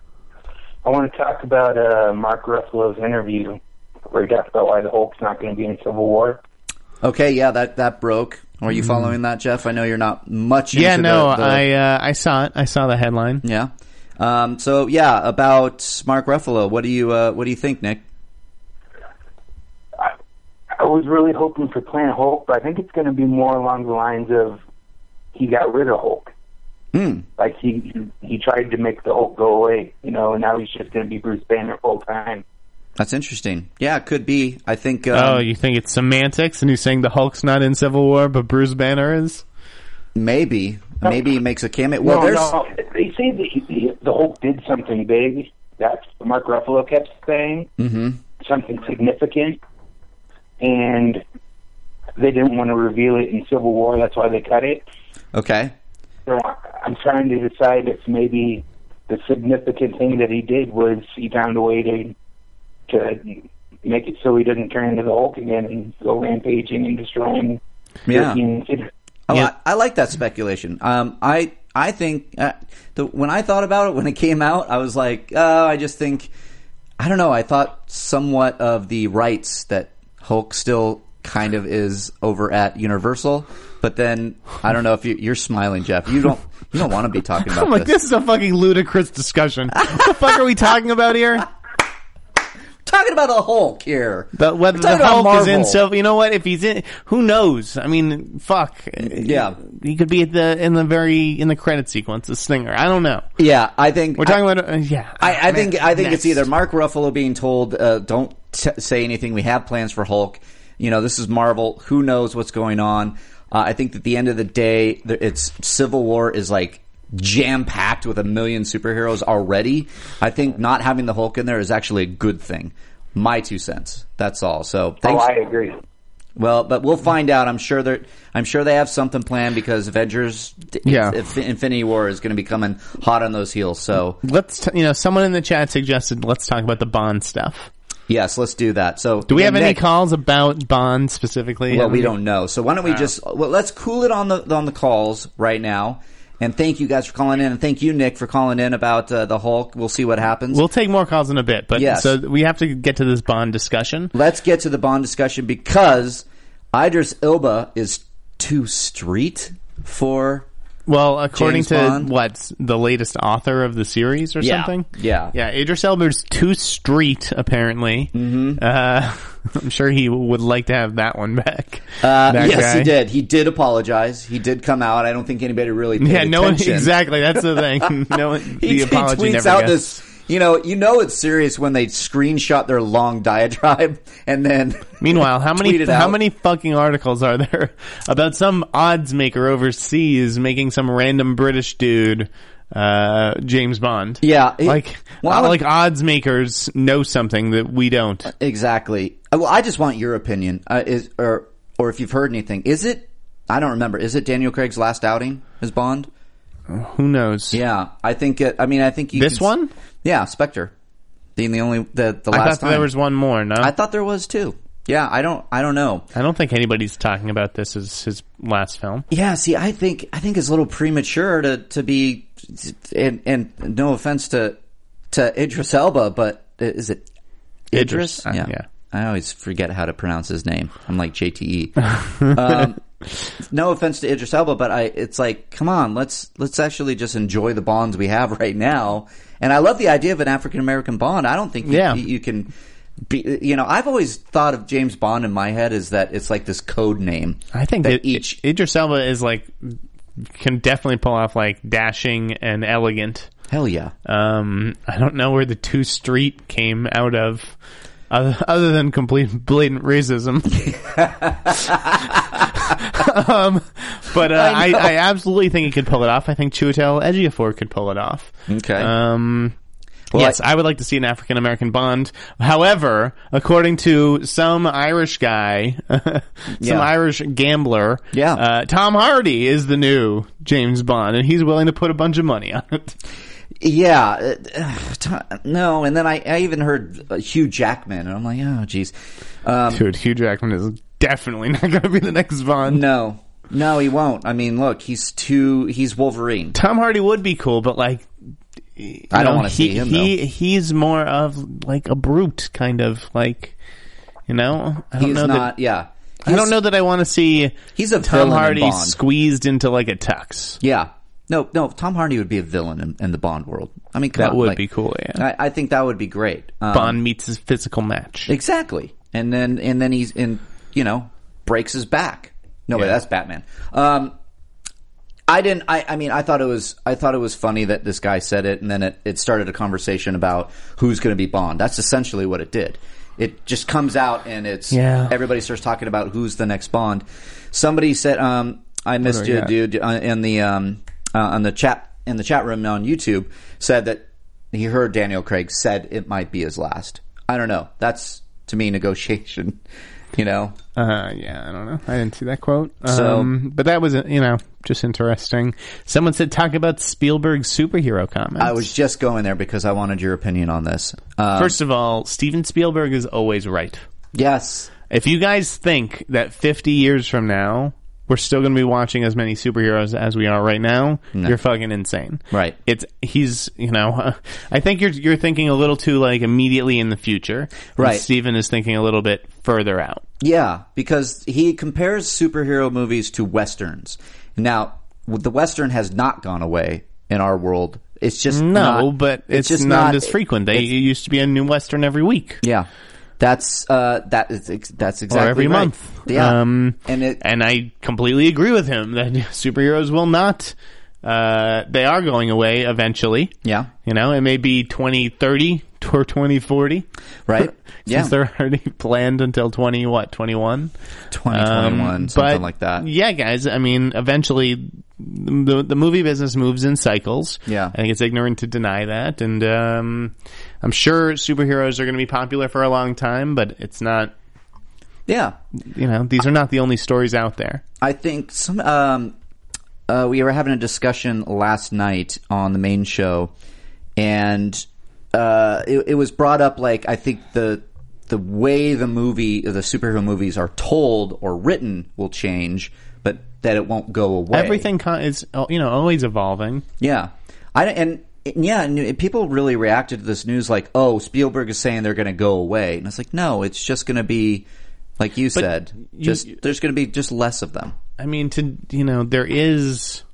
I want to talk about uh, Mark Ruffalo's interview where he talked about why the Hulk's not going to be in Civil War. Okay, yeah, that, that broke. Are you following that, Jeff? I know you're not much into Yeah, no, the, the... I uh, I saw it. I saw the headline. Yeah. Um, so, yeah, about Mark Ruffalo. What do you uh, What do you think, Nick? I, I was really hoping for Planet Hulk, but I think it's going to be more along the lines of he got rid of Hulk. Hmm. Like he he tried to make the Hulk go away, you know, and now he's just going to be Bruce Banner full time. That's interesting. Yeah, it could be. I think... Um, Oh, you think it's semantics, and he's saying the Hulk's not in Civil War, but Bruce Banner is? Maybe. Maybe he makes a cameo. Well, no, there's... no, they say that he, the Hulk did something big. That's what Mark Ruffalo kept saying. Mm-hmm. Something significant. And they didn't want to reveal it in Civil War. That's why they cut it. Okay. So I'm trying to decide if maybe the significant thing that he did was he found a way to to make it so he doesn't turn into the Hulk again and go rampaging and destroying. Yeah. European- Oh, Yeah. I, I like that speculation. Um, I I think uh, the, when I thought about it when it came out, I was like, oh, I just think I don't know. I thought somewhat of the rights that Hulk still kind of is over at Universal, but then I don't know if you, you're smiling, Jeff. You don't you don't want to be talking about I'm like, this. this is a fucking ludicrous discussion. What the fuck are we talking about here? Talking about the Hulk here. The, whether We're the talking about Hulk is in Marvel. Civil, you know what? If he's in, who knows? I mean, fuck. Yeah. He could be at the in the very in the credit sequence, the stinger. I don't know. Yeah, I think We're talking about uh, yeah. I, I Man, think I think it's next. either Mark Ruffalo being told, uh, "Don't t- say anything. We have plans for Hulk." You know, this is Marvel. Who knows what's going on? Uh, I think that at the end of the day, th- it's Civil War is like jam packed with a million superheroes already. I think not having the Hulk in there is actually a good thing. My two cents. That's all. So Oh, thanks. I agree. Well, but we'll find out. I'm sure that I'm sure they have something planned because Avengers, Yeah. Inf- Infinity War is going to be coming hot on those heels. So Let's, t- you know, someone in the chat suggested let's talk about the Bond stuff. yes, let's do that. So Do we have any Nick, calls about Bond specifically? Well, we don't know. So why don't we just well, let's cool it on the on the calls right now. And thank you guys for calling in, and thank you, Nick, for calling in about uh, the Hulk. We'll see what happens. We'll take more calls in a bit, but Yes. so we have to get to this Bond discussion. Let's get to the Bond discussion because Idris Elba is too street for. Well, according James to Bond? what the latest author of the series or Yeah. something, Yeah. yeah, Idris Elba's too street. Apparently, mm-hmm. uh, I'm sure he would like to have that one back. Uh, That yes, guy. he did. He did apologize. He did come out. I don't think anybody really paid Yeah, no one attention. exactly. That's the thing. No one, He, the he apology tweets never out gets. this. You know, you know it's serious when they screenshot their long diatribe and then. Meanwhile, how many tweet it how out. many fucking articles are there about some odds maker overseas making some random British dude uh, James Bond? Yeah, it- like well, like odds makers know something that we don't. Exactly. Uh, Well, I just want your opinion, uh, is or or if you've heard anything. Is it? I don't remember. Is it Daniel Craig's last outing as Bond? Who knows? Yeah, I think. It, I mean, I think you This can- one? Yeah, Spectre. Being the only the the I last thought time. there was one more. No, I thought there was too. Yeah, I don't. I don't know. I don't think anybody's talking about this as his last film. Yeah, see, I think I think it's a little premature to to be, and and no offense to to Idris Elba, but is it Idris? Idris, uh, yeah. yeah. I always forget how to pronounce his name. I'm like J T E. um, no offense to Idris Elba, but I it's like, come on, let's let's actually just enjoy the Bonds we have right now. And I love the idea of an African American Bond. I don't think you, Yeah. you, you can. Be, you know, I've always thought of James Bond in my head as that it's like this code name. I think that that each Idris Elba is like can definitely pull off like dashing and elegant. hell yeah. Um, I don't know where the two street came out of, other, other than complete blatant racism. um, but uh, I I, know. I absolutely think he could pull it off. I think Chiwetel Ejiofor could pull it off. Okay. Um, Well, yes, I- I would like to see an African American Bond. However, according to some Irish guy, some Yeah. Irish gambler, Yeah. uh, Tom Hardy is the new James Bond, and he's willing to put a bunch of money on it. Yeah, uh, t- no, and then I, I even heard uh, Hugh Jackman, and I'm like, oh, jeez. Um, Dude, Hugh Jackman is definitely not going to be the next Bond. no, no, he won't. I mean, look, he's too, he's Wolverine. Tom Hardy would be cool, but like, you I don't know, wanna he, see him, He though. he's more of like a brute, kind of like, you know. I don't He's know not, that. yeah. I don't He's- know that I want to see He's a Tom villain in Hardy Bond. squeezed into like a tux. Yeah. No, no, Tom Hardy would be a villain in, in the Bond world. I mean, come That on, would like, be cool. Yeah, I, I think that would be great. Um, Bond meets his physical match. Exactly. And then, and then he's in, you know, breaks his back. No, wait, Yeah. that's Batman. Um, I didn't, I, I mean, I thought it was, I thought it was funny that this guy said it, and then it, it started a conversation about who's going to be Bond. That's essentially what it did. It just comes out and it's, Yeah. everybody starts talking about who's the next Bond. Somebody said, um, I missed do I you, got? dude, uh, in the, um, uh, on the chat, in the chat room on YouTube, said that he heard Daniel Craig said it might be his last. I don't know. That's, to me, negotiation, you know? Uh, yeah, I don't know. I didn't see that quote. So- um, but that was, you know, just interesting. Someone said talk about Spielberg's superhero comments. I was just going there because I wanted your opinion on this. Um, First of all, Steven Spielberg is always right. yes. If you guys think that fifty years from now we're still going to be watching as many superheroes as we are right now, No. you're fucking insane. Right. It's he's you know I think you're you're thinking a little too like immediately in the future. Right. And Steven is thinking a little bit further out. Yeah, because he compares superhero movies to westerns. Now, the western has not gone away in our world. It's just No, not, but it's, just not, as frequent. They it's- it used to be a new western every week. Yeah, that's uh, that is ex- that's exactly Or every right. month. Yeah, Um, and it and I completely agree with him that superheroes will not. Uh, they are going away eventually. yeah, You know, it may be twenty thirty or twenty forty. right. Yeah, Since they're already planned until twenty, what, twenty-one? twenty twenty-one, Um, something but, like that. Yeah, guys, I mean, eventually the the movie business moves in cycles. Yeah. I think it's ignorant to deny that. And um, I'm sure superheroes are going to be popular for a long time, but it's not Yeah. You know, these are not the only stories out there. I think some. Um, uh, we were having a discussion last night on the main show, and uh, it, it was brought up. Like, I think the the way the movie, the superhero movies are told or written will change, but that it won't go away. Everything con- is, you know, always evolving. Yeah, I and. Yeah, and people really reacted to this news like, "Oh, Spielberg is saying they're going to go away," and it's like, no, it's just going to be, like you but said, you, just there's going to be just less of them. I mean, to you know, there is,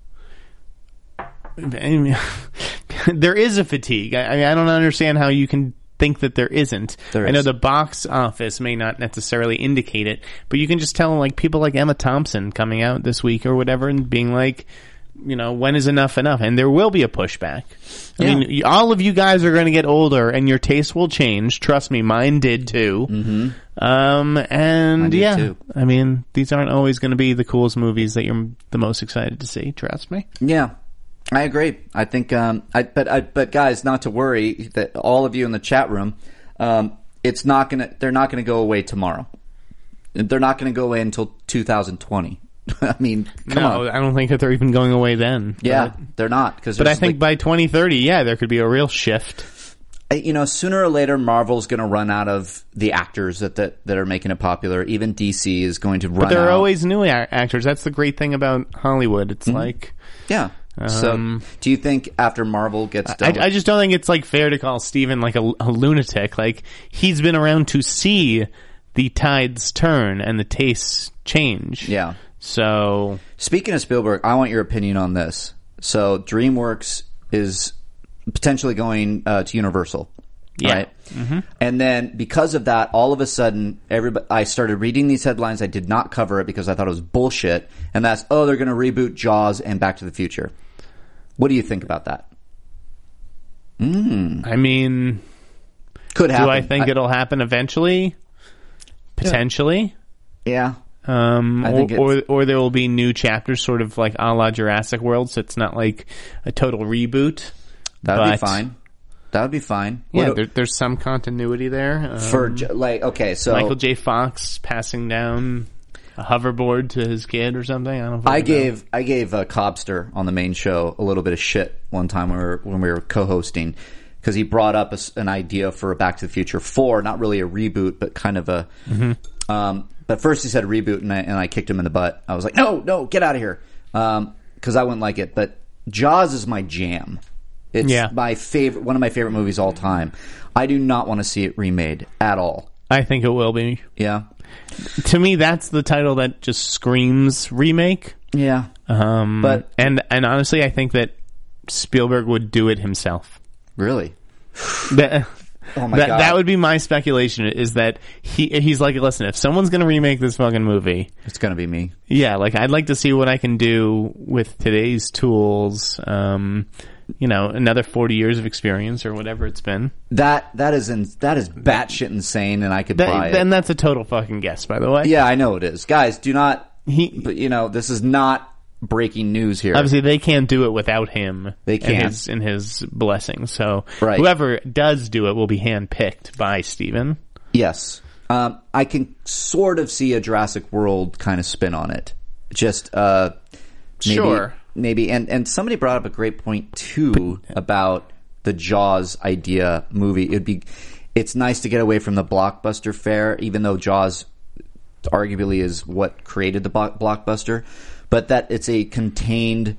I mean, there is a fatigue. I, I don't understand how you can think that there isn't. There I know is. the box office may not necessarily indicate it, but you can just tell, like, people like Emma Thompson coming out this week or whatever and being like, you know, when is enough enough? And there will be a pushback. I Yeah. mean, all of you guys are going to get older, and your taste will change. Trust me, mine did too. Mm-hmm. Um, and Mine did yeah, too. I mean, these aren't always going to be the coolest movies that you're the most excited to see. Trust me. Yeah, I agree. I think, um, I but I, but guys, not to worry that all of you in the chat room, um, it's not gonna. They're not gonna go away tomorrow. They're not gonna go away until two thousand twenty. I mean, come no, on. I don't think that they're even going away then. Yeah, But, they're not. Cause but I there's, think like, by twenty thirty, yeah, there could be a real shift. you know, sooner or later, Marvel's going to run out of the actors that, that that are making it popular. Even D C is going to run out. But there are always new a- actors. That's the great thing about Hollywood. It's Mm-hmm. like... Yeah. Um, so, do you think after Marvel gets done... I, I just don't think it's like fair to call Steven like a, a lunatic. Like, he's been around to see the tides turn and the tastes change. Yeah. So... Speaking of Spielberg, I want your opinion on this. So, DreamWorks is potentially going uh, to Universal, Yeah. right? Mm-hmm. And then because of that, all of a sudden, everybody, I started reading these headlines. I did not cover it because I thought it was bullshit. And that's, oh, they're going to reboot Jaws and Back to the Future. What do you think about that? Mm. I mean... Could happen. Do I think I, it'll happen eventually? Potentially. Yeah. Um, I or, think or it's- or there will be new chapters, sort of like a la Jurassic World, so it's not like a total reboot. That would be but- fine. That would be fine. Yeah, What- there, there's some continuity there. Um, for, j- like, okay, so... Michael J. Fox passing down a hoverboard to his kid or something. I don't. I know. gave I gave uh, Cobster on the main show a little bit of shit one time when we were, when we were co-hosting because he brought up a s an idea for a Back to the Future four, not really a reboot, but kind of a. Mm-hmm. Um, but first he said reboot, and I, and I kicked him in the butt. I was like, no, no, get out of here, because I wouldn't like it. But Jaws is my jam. It's Yeah. my favorite, one of my favorite movies all time. I do not want to see it remade at all. I think it will be. Yeah, To me, that's the title that just screams remake. yeah. Um, But- and and honestly, I think that Spielberg would do it himself. Really? That, Oh my that, God. that would be my speculation. Is that he he's like, listen, if someone's going to remake this fucking movie, It's gonna be me. yeah, like I'd like to see what I can do with today's tools. Um, you know, another forty years of experience or whatever it's been. That that is in, that is batshit insane, and I could buy That, it. and that's a total fucking guess, by the way. Yeah, I know it is. Guys, do not... He, But, you know, this is not breaking news here. obviously, they can't do it without him. They and can't. his, and his blessing. So Right. whoever does do it will be handpicked by Steven. Yes. Um, I can sort of see a Jurassic World kind of spin on it. Just, uh... Maybe, Sure. Maybe. And, and somebody brought up a great point, too, about the Jaws idea movie. It'd be... It's nice to get away from the blockbuster fare, even though Jaws arguably is what created the bo- blockbuster. But that it's a contained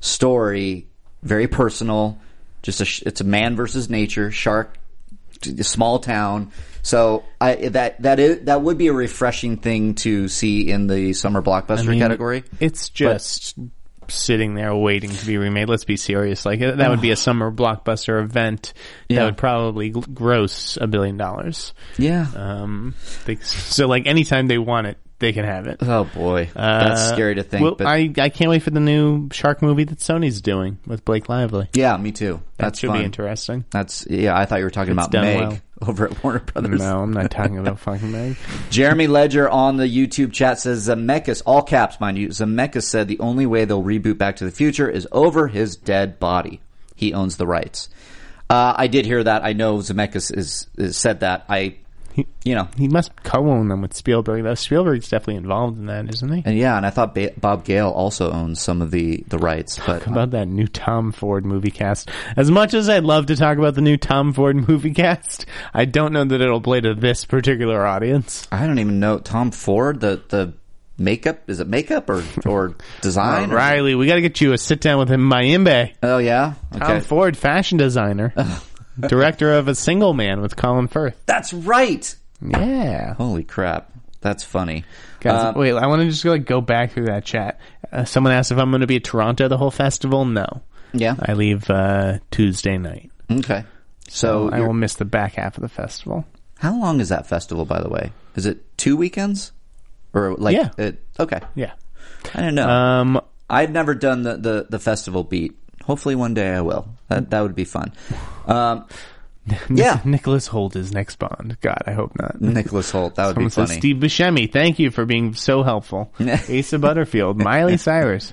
story, very personal. Just a sh- it's a man versus nature, shark, a small town. So I that that is that would be a refreshing thing to see in the summer blockbuster I mean, category. It's just sitting there waiting to be remade. Let's be serious. Like that would be a summer blockbuster event that Yeah. would probably gl- gross a billion dollars. Yeah. Um, they, so like anytime they want it, they can have it. Oh boy, that's Uh, scary to think. Well, but I I can't wait for the new shark movie that Sony's doing with Blake Lively. yeah, me too. That That's should fun. be interesting. That's yeah. I thought you were talking It's about done Meg well. over at Warner Brothers. No, I'm not talking about fucking Meg. Jeremy Ledger on the YouTube chat says Zemeckis, all caps mind you, Zemeckis said the only way they'll reboot Back to the Future is over his dead body. He owns the rights. Uh, I did hear that. I know Zemeckis is, is said that. I He, you know, he must co-own them with Spielberg, though. Spielberg's definitely involved in that, isn't he? and yeah, and I thought ba- Bob Gale also owns some of the, the rights. But Talk about that new Tom Ford movie cast. As much as I'd love to talk about the new Tom Ford movie cast, I don't know that it'll play to this particular audience. I don't even know Tom Ford. The the makeup is it makeup or or design? Uh, or- Riley, we got to get you a sit down with him, Mayimbe. Oh yeah, Tom Ford, fashion designer, director of A Single Man with Colin Firth. That's right. Yeah. Holy crap, that's funny. Guys, Um, wait, I want to just like go back through that chat. Uh, someone asked if I'm going to be at Toronto the whole festival. No. Yeah. I leave uh, Tuesday night. Okay. So I you're- will miss the back half of the festival. how long is that festival, by the way? Is it two weekends? Or like Yeah. it? Okay. Yeah. I don't know. Um, I've never done the, the, the festival beat. Hopefully one day I will. That that would be fun. Um, yeah. Nicholas Hoult is next Bond. God, I hope not. Nicholas Hoult. That would Someone be funny. says Steve Buscemi, thank you for being so helpful. Asa Butterfield, Miley Cyrus.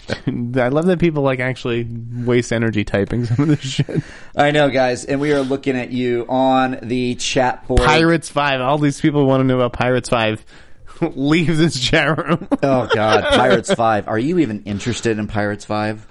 I love that people like actually waste energy typing some of this shit. I know, guys, and we are looking at you on the chat board. Pirates five. All these people want to know about Pirates five. Leave this chat room. Oh God, Pirates five. Are you even interested in Pirates five?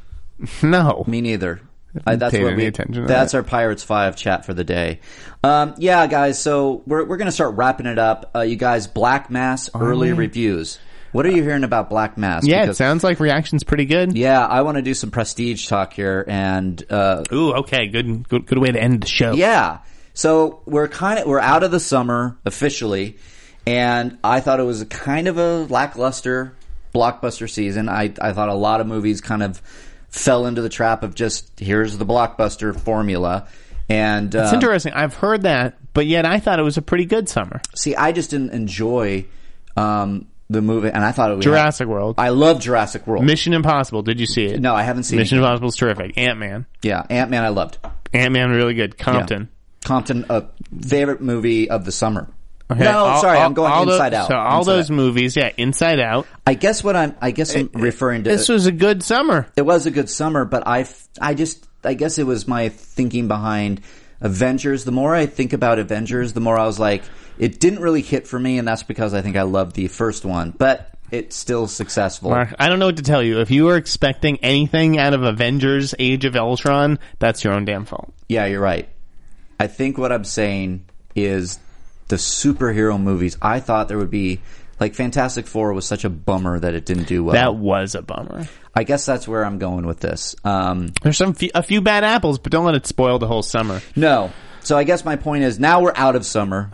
No. Me neither. I, that's Paid what any we. attention to That's that. our Pirates five chat for the day. Um, yeah, guys. So we're we're gonna start wrapping it up. Uh, you guys, Black Mass early we? reviews. What are you hearing about Black Mass? Yeah, Because- it sounds like reaction's pretty good. Yeah, I want to do some prestige talk here, and uh, Ooh, okay, good, good, good way to end the show. yeah. So we're kind of we're out of the summer officially, and I thought it was a kind of a lackluster blockbuster season. I I thought a lot of movies kind of fell into the trap of just here's the blockbuster formula, and It's uh, interesting. I've heard that, but yet I thought it was a pretty good summer. see, I just didn't enjoy um, the movie, and I thought it was Jurassic World. I love Jurassic World. Mission Impossible. Did you see it? no, I haven't seen Mission it. Impossible's terrific. Ant-Man. Yeah, Ant-Man I loved. Ant-Man really good. Compton. Compton, a favorite movie of the summer. Okay, No, all- sorry, all- I'm going all tho- Inside Out. So all Inside those Out. movies, yeah, Inside Out. I guess what I'm, I guess I'm referring to. This was a good summer. It was a good summer, but I, f- I just, I guess it was my thinking behind Avengers. The more I think about Avengers, the more I was like, it didn't really hit for me, and that's because I think I loved the first one, but it's still successful. Mark, I don't know what to tell you. If you were expecting anything out of Avengers Age of Ultron, that's your own damn fault. Yeah, you're right. I think what I'm saying is the superhero movies. I thought there would be, like, Fantastic Four was such a bummer that it didn't do well. That was a bummer. I guess that's where I'm going with this. Um, There's some fe- a few bad apples, but don't let it spoil the whole summer. no. So I guess my point is now we're out of summer,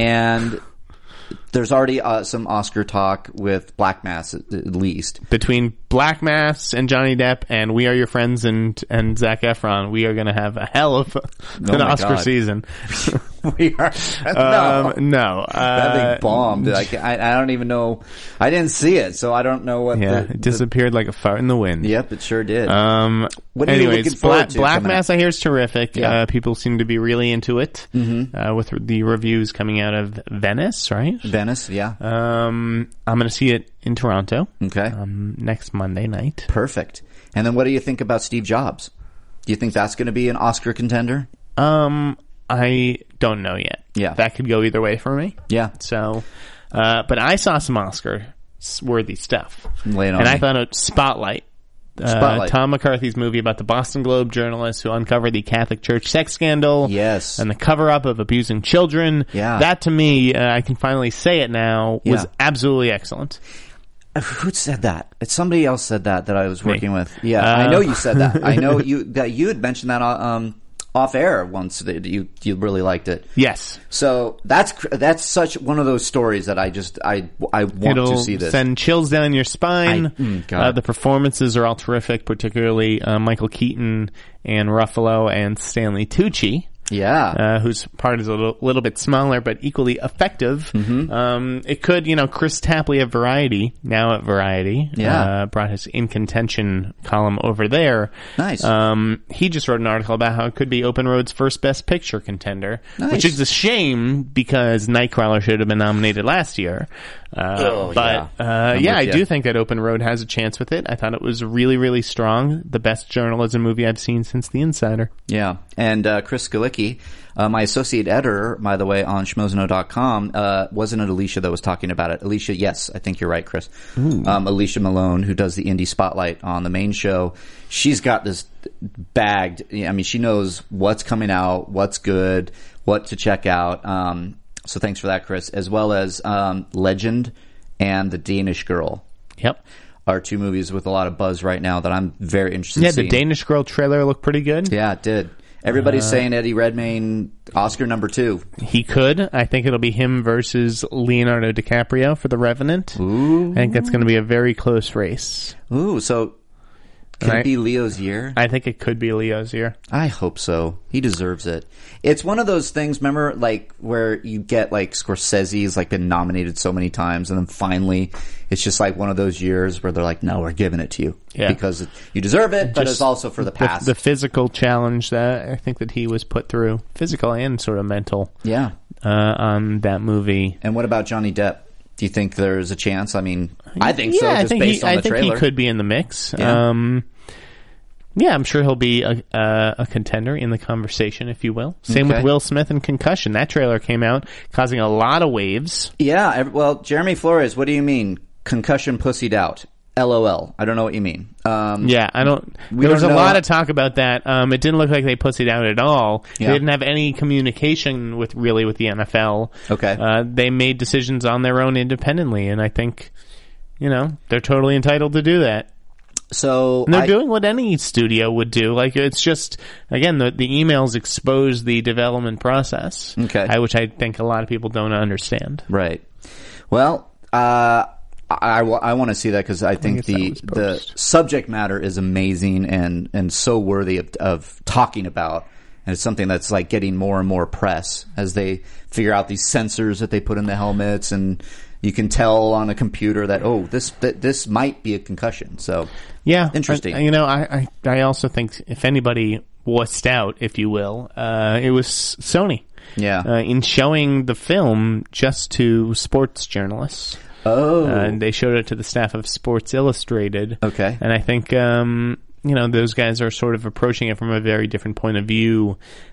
and there's already uh, some Oscar talk with Black Mass at, at least. Between Black Mass and Johnny Depp and We Are Your Friends and and Zac Efron, we are going to have a hell of a, an my Oscar God. season. we are no. Um, no. That Uh, thing bombed. I, ca- I, I don't even know. I didn't see it, so I don't know what. yeah, the, it disappeared like a fart in the wind. the, yep, it sure did. Um, What are you anyways, looking forward Black, to Black coming Mass, up? I hear, is terrific. Yeah. Uh, people seem to be really into it. Mm-hmm. Uh, with the reviews coming out of Venice, right? Venice, yeah. Um, I'm going to see it in Toronto. Okay. Um, next Monday night. Perfect. And then what do you think about Steve Jobs? Do you think that's going to be an Oscar contender? Um, I don't know yet. Yeah. That could go either way for me. Yeah. So, uh, but I saw some Oscar-worthy stuff. Lay it on and I me. thought it Spotlight. Uh, Spotlight. Tom McCarthy's movie about the Boston Globe journalist who uncovered the Catholic Church sex scandal. Yes. And the cover-up of abusing children. Yeah. That, to me, uh, I can finally say it now, was Yeah. absolutely excellent. Who said that? It's somebody else said that that I was Me. working with. Yeah, Uh, I know you said that. I know you that you had mentioned that um, off air once. That you you really liked it. Yes. So that's cr- that's such one of those stories that I just I I want It'll to see this. send chills down your spine. I- mm, God. uh, the performances are all terrific, particularly uh, Michael Keaton and Ruffalo and Stanley Tucci. Yeah. Uh, whose part is a little, little bit smaller but equally effective. Mm-hmm. Um, it could, you know, Chris Tapley at Variety, now at Variety, Yeah. uh, brought his In Contention column over there. Nice. Um, he just wrote an article about how it could be Open Road's first Best Picture contender, Nice. which is a shame because Nightcrawler should have been nominated last year. Uh, Oh, but yeah. uh, I'm yeah, I with do ya. think that Open Road has a chance with it. I thought it was really, really strong. The best journalism movie I've seen since The Insider. Yeah, and uh, Chris Galicki, uh, my associate editor, by the way, on schmozno dot com, uh, wasn't it Alicia that was talking about it? Alicia, yes, I think you're right, Chris. Um, Alicia Malone, who does the Indie Spotlight on the main show, she's got this bagged. I mean, she knows what's coming out, what's good, what to check out. Um, so thanks for that, Chris, as well as um, Legend and The Danish Girl. Yep. Are two movies with a lot of buzz right now that I'm very interested Yeah, in the seeing. Danish Girl trailer looked pretty good. Yeah, it did. Everybody's Uh, saying Eddie Redmayne, Oscar number two. He could. I think it'll be him versus Leonardo DiCaprio for The Revenant. Ooh. I think that's going to be a very close race. Ooh, so can Right. it be Leo's year? I think it could be Leo's year. I hope so. He deserves it. It's one of those things, remember, like, where you get, like, Scorsese's, like, been nominated so many times, and then finally, it's just like one of those years where they're like, no, we're giving it to you. Yeah. Because it, you deserve it, but Just it's also for the past. The, the physical challenge that I think that he was put through, physical and sort of mental, yeah. uh, on that movie. And what about Johnny Depp? Do you think there's a chance? I mean, I think yeah, so, I just think based he, on I the think trailer. he could be in the mix. Yeah. Um, yeah, I'm sure he'll be a, a, a contender in the conversation, if you will. Same Okay. with Will Smith and Concussion. That trailer came out, causing a lot of waves. Yeah, ev- well, Jeremy Flores, what do you mean? Concussion pussied out. LOL. I don't know what you mean. Um, Yeah, I don't. We There was a don't know- lot of talk about that. Um, it didn't look like they pussied out at all. Yeah. They didn't have any communication with really with the N F L. Okay. Uh, they made decisions on their own independently, and I think, you know, they're totally entitled to do that. So And they're I- doing what any studio would do. Like, it's just, again, the, the emails expose the development process. Okay. I, which I think a lot of people don't understand. Right. Well, uh, I, I want to see that because I think guess that the was the post. subject matter is amazing and, and so worthy of, of talking about. And it's something that's like getting more and more press as they figure out these sensors that they put in the helmets, and you can tell on a computer that, oh, this that this might be a concussion. So Yeah. Interesting. I, you know, I, I, I also think if anybody wussed out, if you will, uh, it was Sony. yeah. Uh, in showing the film just to sports journalists. oh. Uh, and they showed it to the staff of Sports Illustrated. Okay. And I think, um, you know, those guys are sort of approaching it from a very different point of view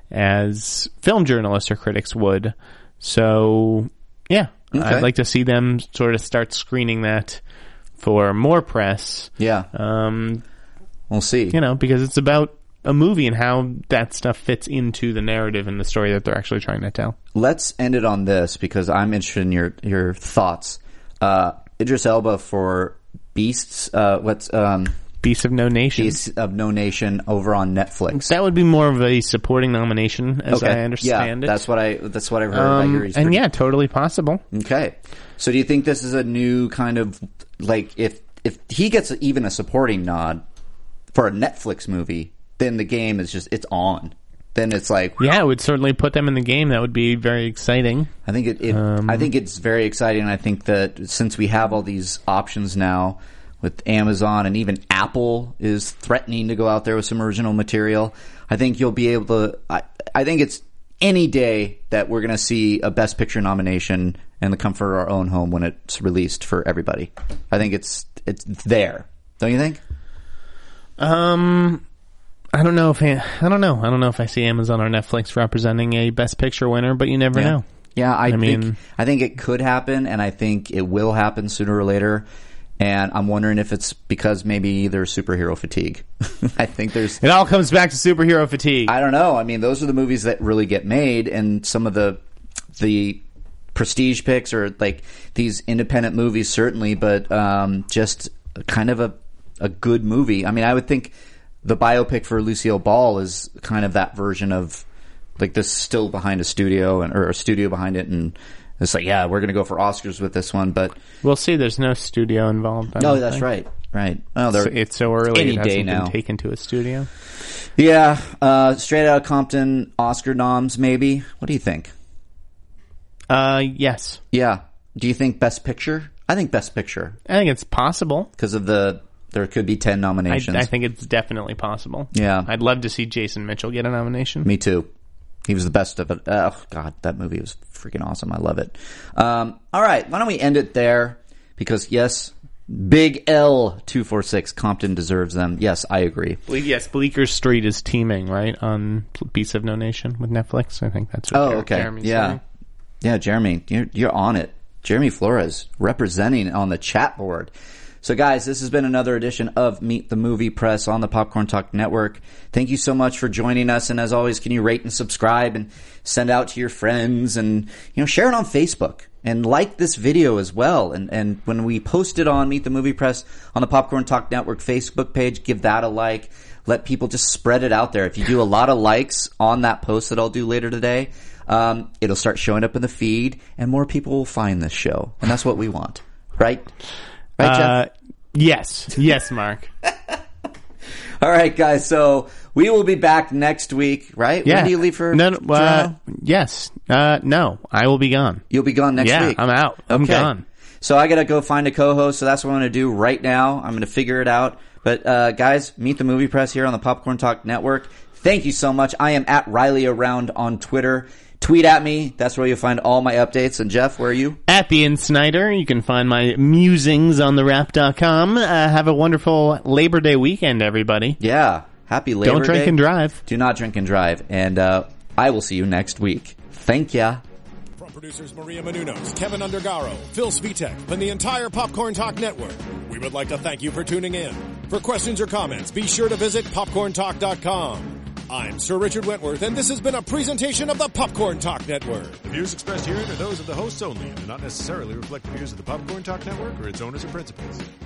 as film journalists or critics would. So, yeah, Okay. I'd like to see them sort of start screening that for more press. yeah. Um, We'll see. you know, because it's about a movie and how that stuff fits into the narrative and the story that they're actually trying to tell. Let's end it on this because I'm interested in your your thoughts. Uh, Idris Elba for Beasts. Uh, what's um, Beasts of No Nation. Beasts of No Nation over on Netflix? That would be more of a supporting nomination, as I understand yeah, it. that's what I that's what I've heard. Um, I hear he's and pretty- yeah, totally possible. okay. So do you think this is a new kind of like if if he gets even a supporting nod for a Netflix movie, then the game is just it's on. Then it's like Yeah, it would certainly put them in the game. That would be very exciting. I think it, it Um, I think it's very exciting. I think that since we have all these options now with Amazon and even Apple is threatening to go out there with some original material, I think you'll be able to. I, I think it's any day that we're going to see a Best Picture nomination in the comfort of our own home when it's released for everybody. I think it's it's there. Don't you think? Um, I don't know if I, I don't know. I don't know if I see Amazon or Netflix representing a Best Picture winner, but you never Yeah. know. Yeah, I, I think mean- I think it could happen, and I think it will happen sooner or later. And I'm wondering if it's because maybe there's superhero fatigue. I think there's. It all comes back to superhero fatigue. I don't know. I mean, those are the movies that really get made, and some of the the prestige picks or like these independent movies certainly, but um, just kind of a a good movie. I mean, I would think the biopic for Lucille Ball is kind of that version of like this still behind a studio and or a studio behind it, and it's like, yeah, we're going to go for Oscars with this one, but We'll see. There's no studio involved. I no, don't that's think. right, right. Oh, So they're it's so early. any it day hasn't now. been taken to a studio. Yeah, uh, Straight Outta Compton, Oscar noms, maybe. What do you think? Uh, yes, Yeah. Do you think Best Picture? I think Best Picture I think it's possible. because of the there could be ten I, nominations. I think it's definitely possible. Yeah. I'd love to see Jason Mitchell get a nomination. Me too. He was the best of it. Oh, God, that movie was freaking awesome. I love it. Um, all right, why don't we end it there? Because, yes, Big L two forty-six, Compton deserves them. Yes, I agree. Well, yes, Bleecker Street is teaming, right, on Beasts of No Nation with Netflix. I think that's what Oh, Jer- okay. Jeremy's yeah. saying. Yeah, Jeremy, you're, you're on it. Jeremy Flores representing on the chat board. So, guys, this has been another edition of Meet the Movie Press on the Popcorn Talk Network. Thank you so much for joining us. And as always, can you rate and subscribe and send out to your friends and, you know, share it on Facebook and like this video as well. And, and when we post it on Meet the Movie Press on the Popcorn Talk Network Facebook page, give that a like. Let people just spread it out there. If you do a lot of likes on that post that I'll do later today, um, it'll start showing up in the feed and more people will find this show. And that's what we want, right? Right, Jeff? Uh, yes. Yes, Mark. All right, guys. So we will be back next week, right? Yeah. When do you leave for no, no, uh, Toronto? Yes. Uh, no, I will be gone. You'll be gone next yeah, week. I'm out. I'm Okay. gone. So I got to go find a co-host. So that's what I'm going to do right now. I'm going to figure it out. But uh, guys, Meet the Movie Press here on the Popcorn Talk Network. Thank you so much. I am at Riley Around on Twitter. Tweet at me. That's where you'll find all my updates. And Jeff, where are you? At the Insnider. You can find my musings on the wrap dot com. Uh, have a wonderful Labor Day weekend, everybody. Yeah. Happy Labor Day. Don't drink Day. and drive. Do not drink and drive. And uh, I will see you next week. Thank ya. From producers Maria Menounos, Kevin Undergaro, Phil Svitek, and the entire Popcorn Talk Network, we would like to thank you for tuning in. For questions or comments, be sure to visit popcorn talk dot com. I'm Sir Richard Wentworth, and this has been a presentation of the Popcorn Talk Network. The views expressed herein are those of the hosts only and do not necessarily reflect the views of the Popcorn Talk Network or its owners or principals.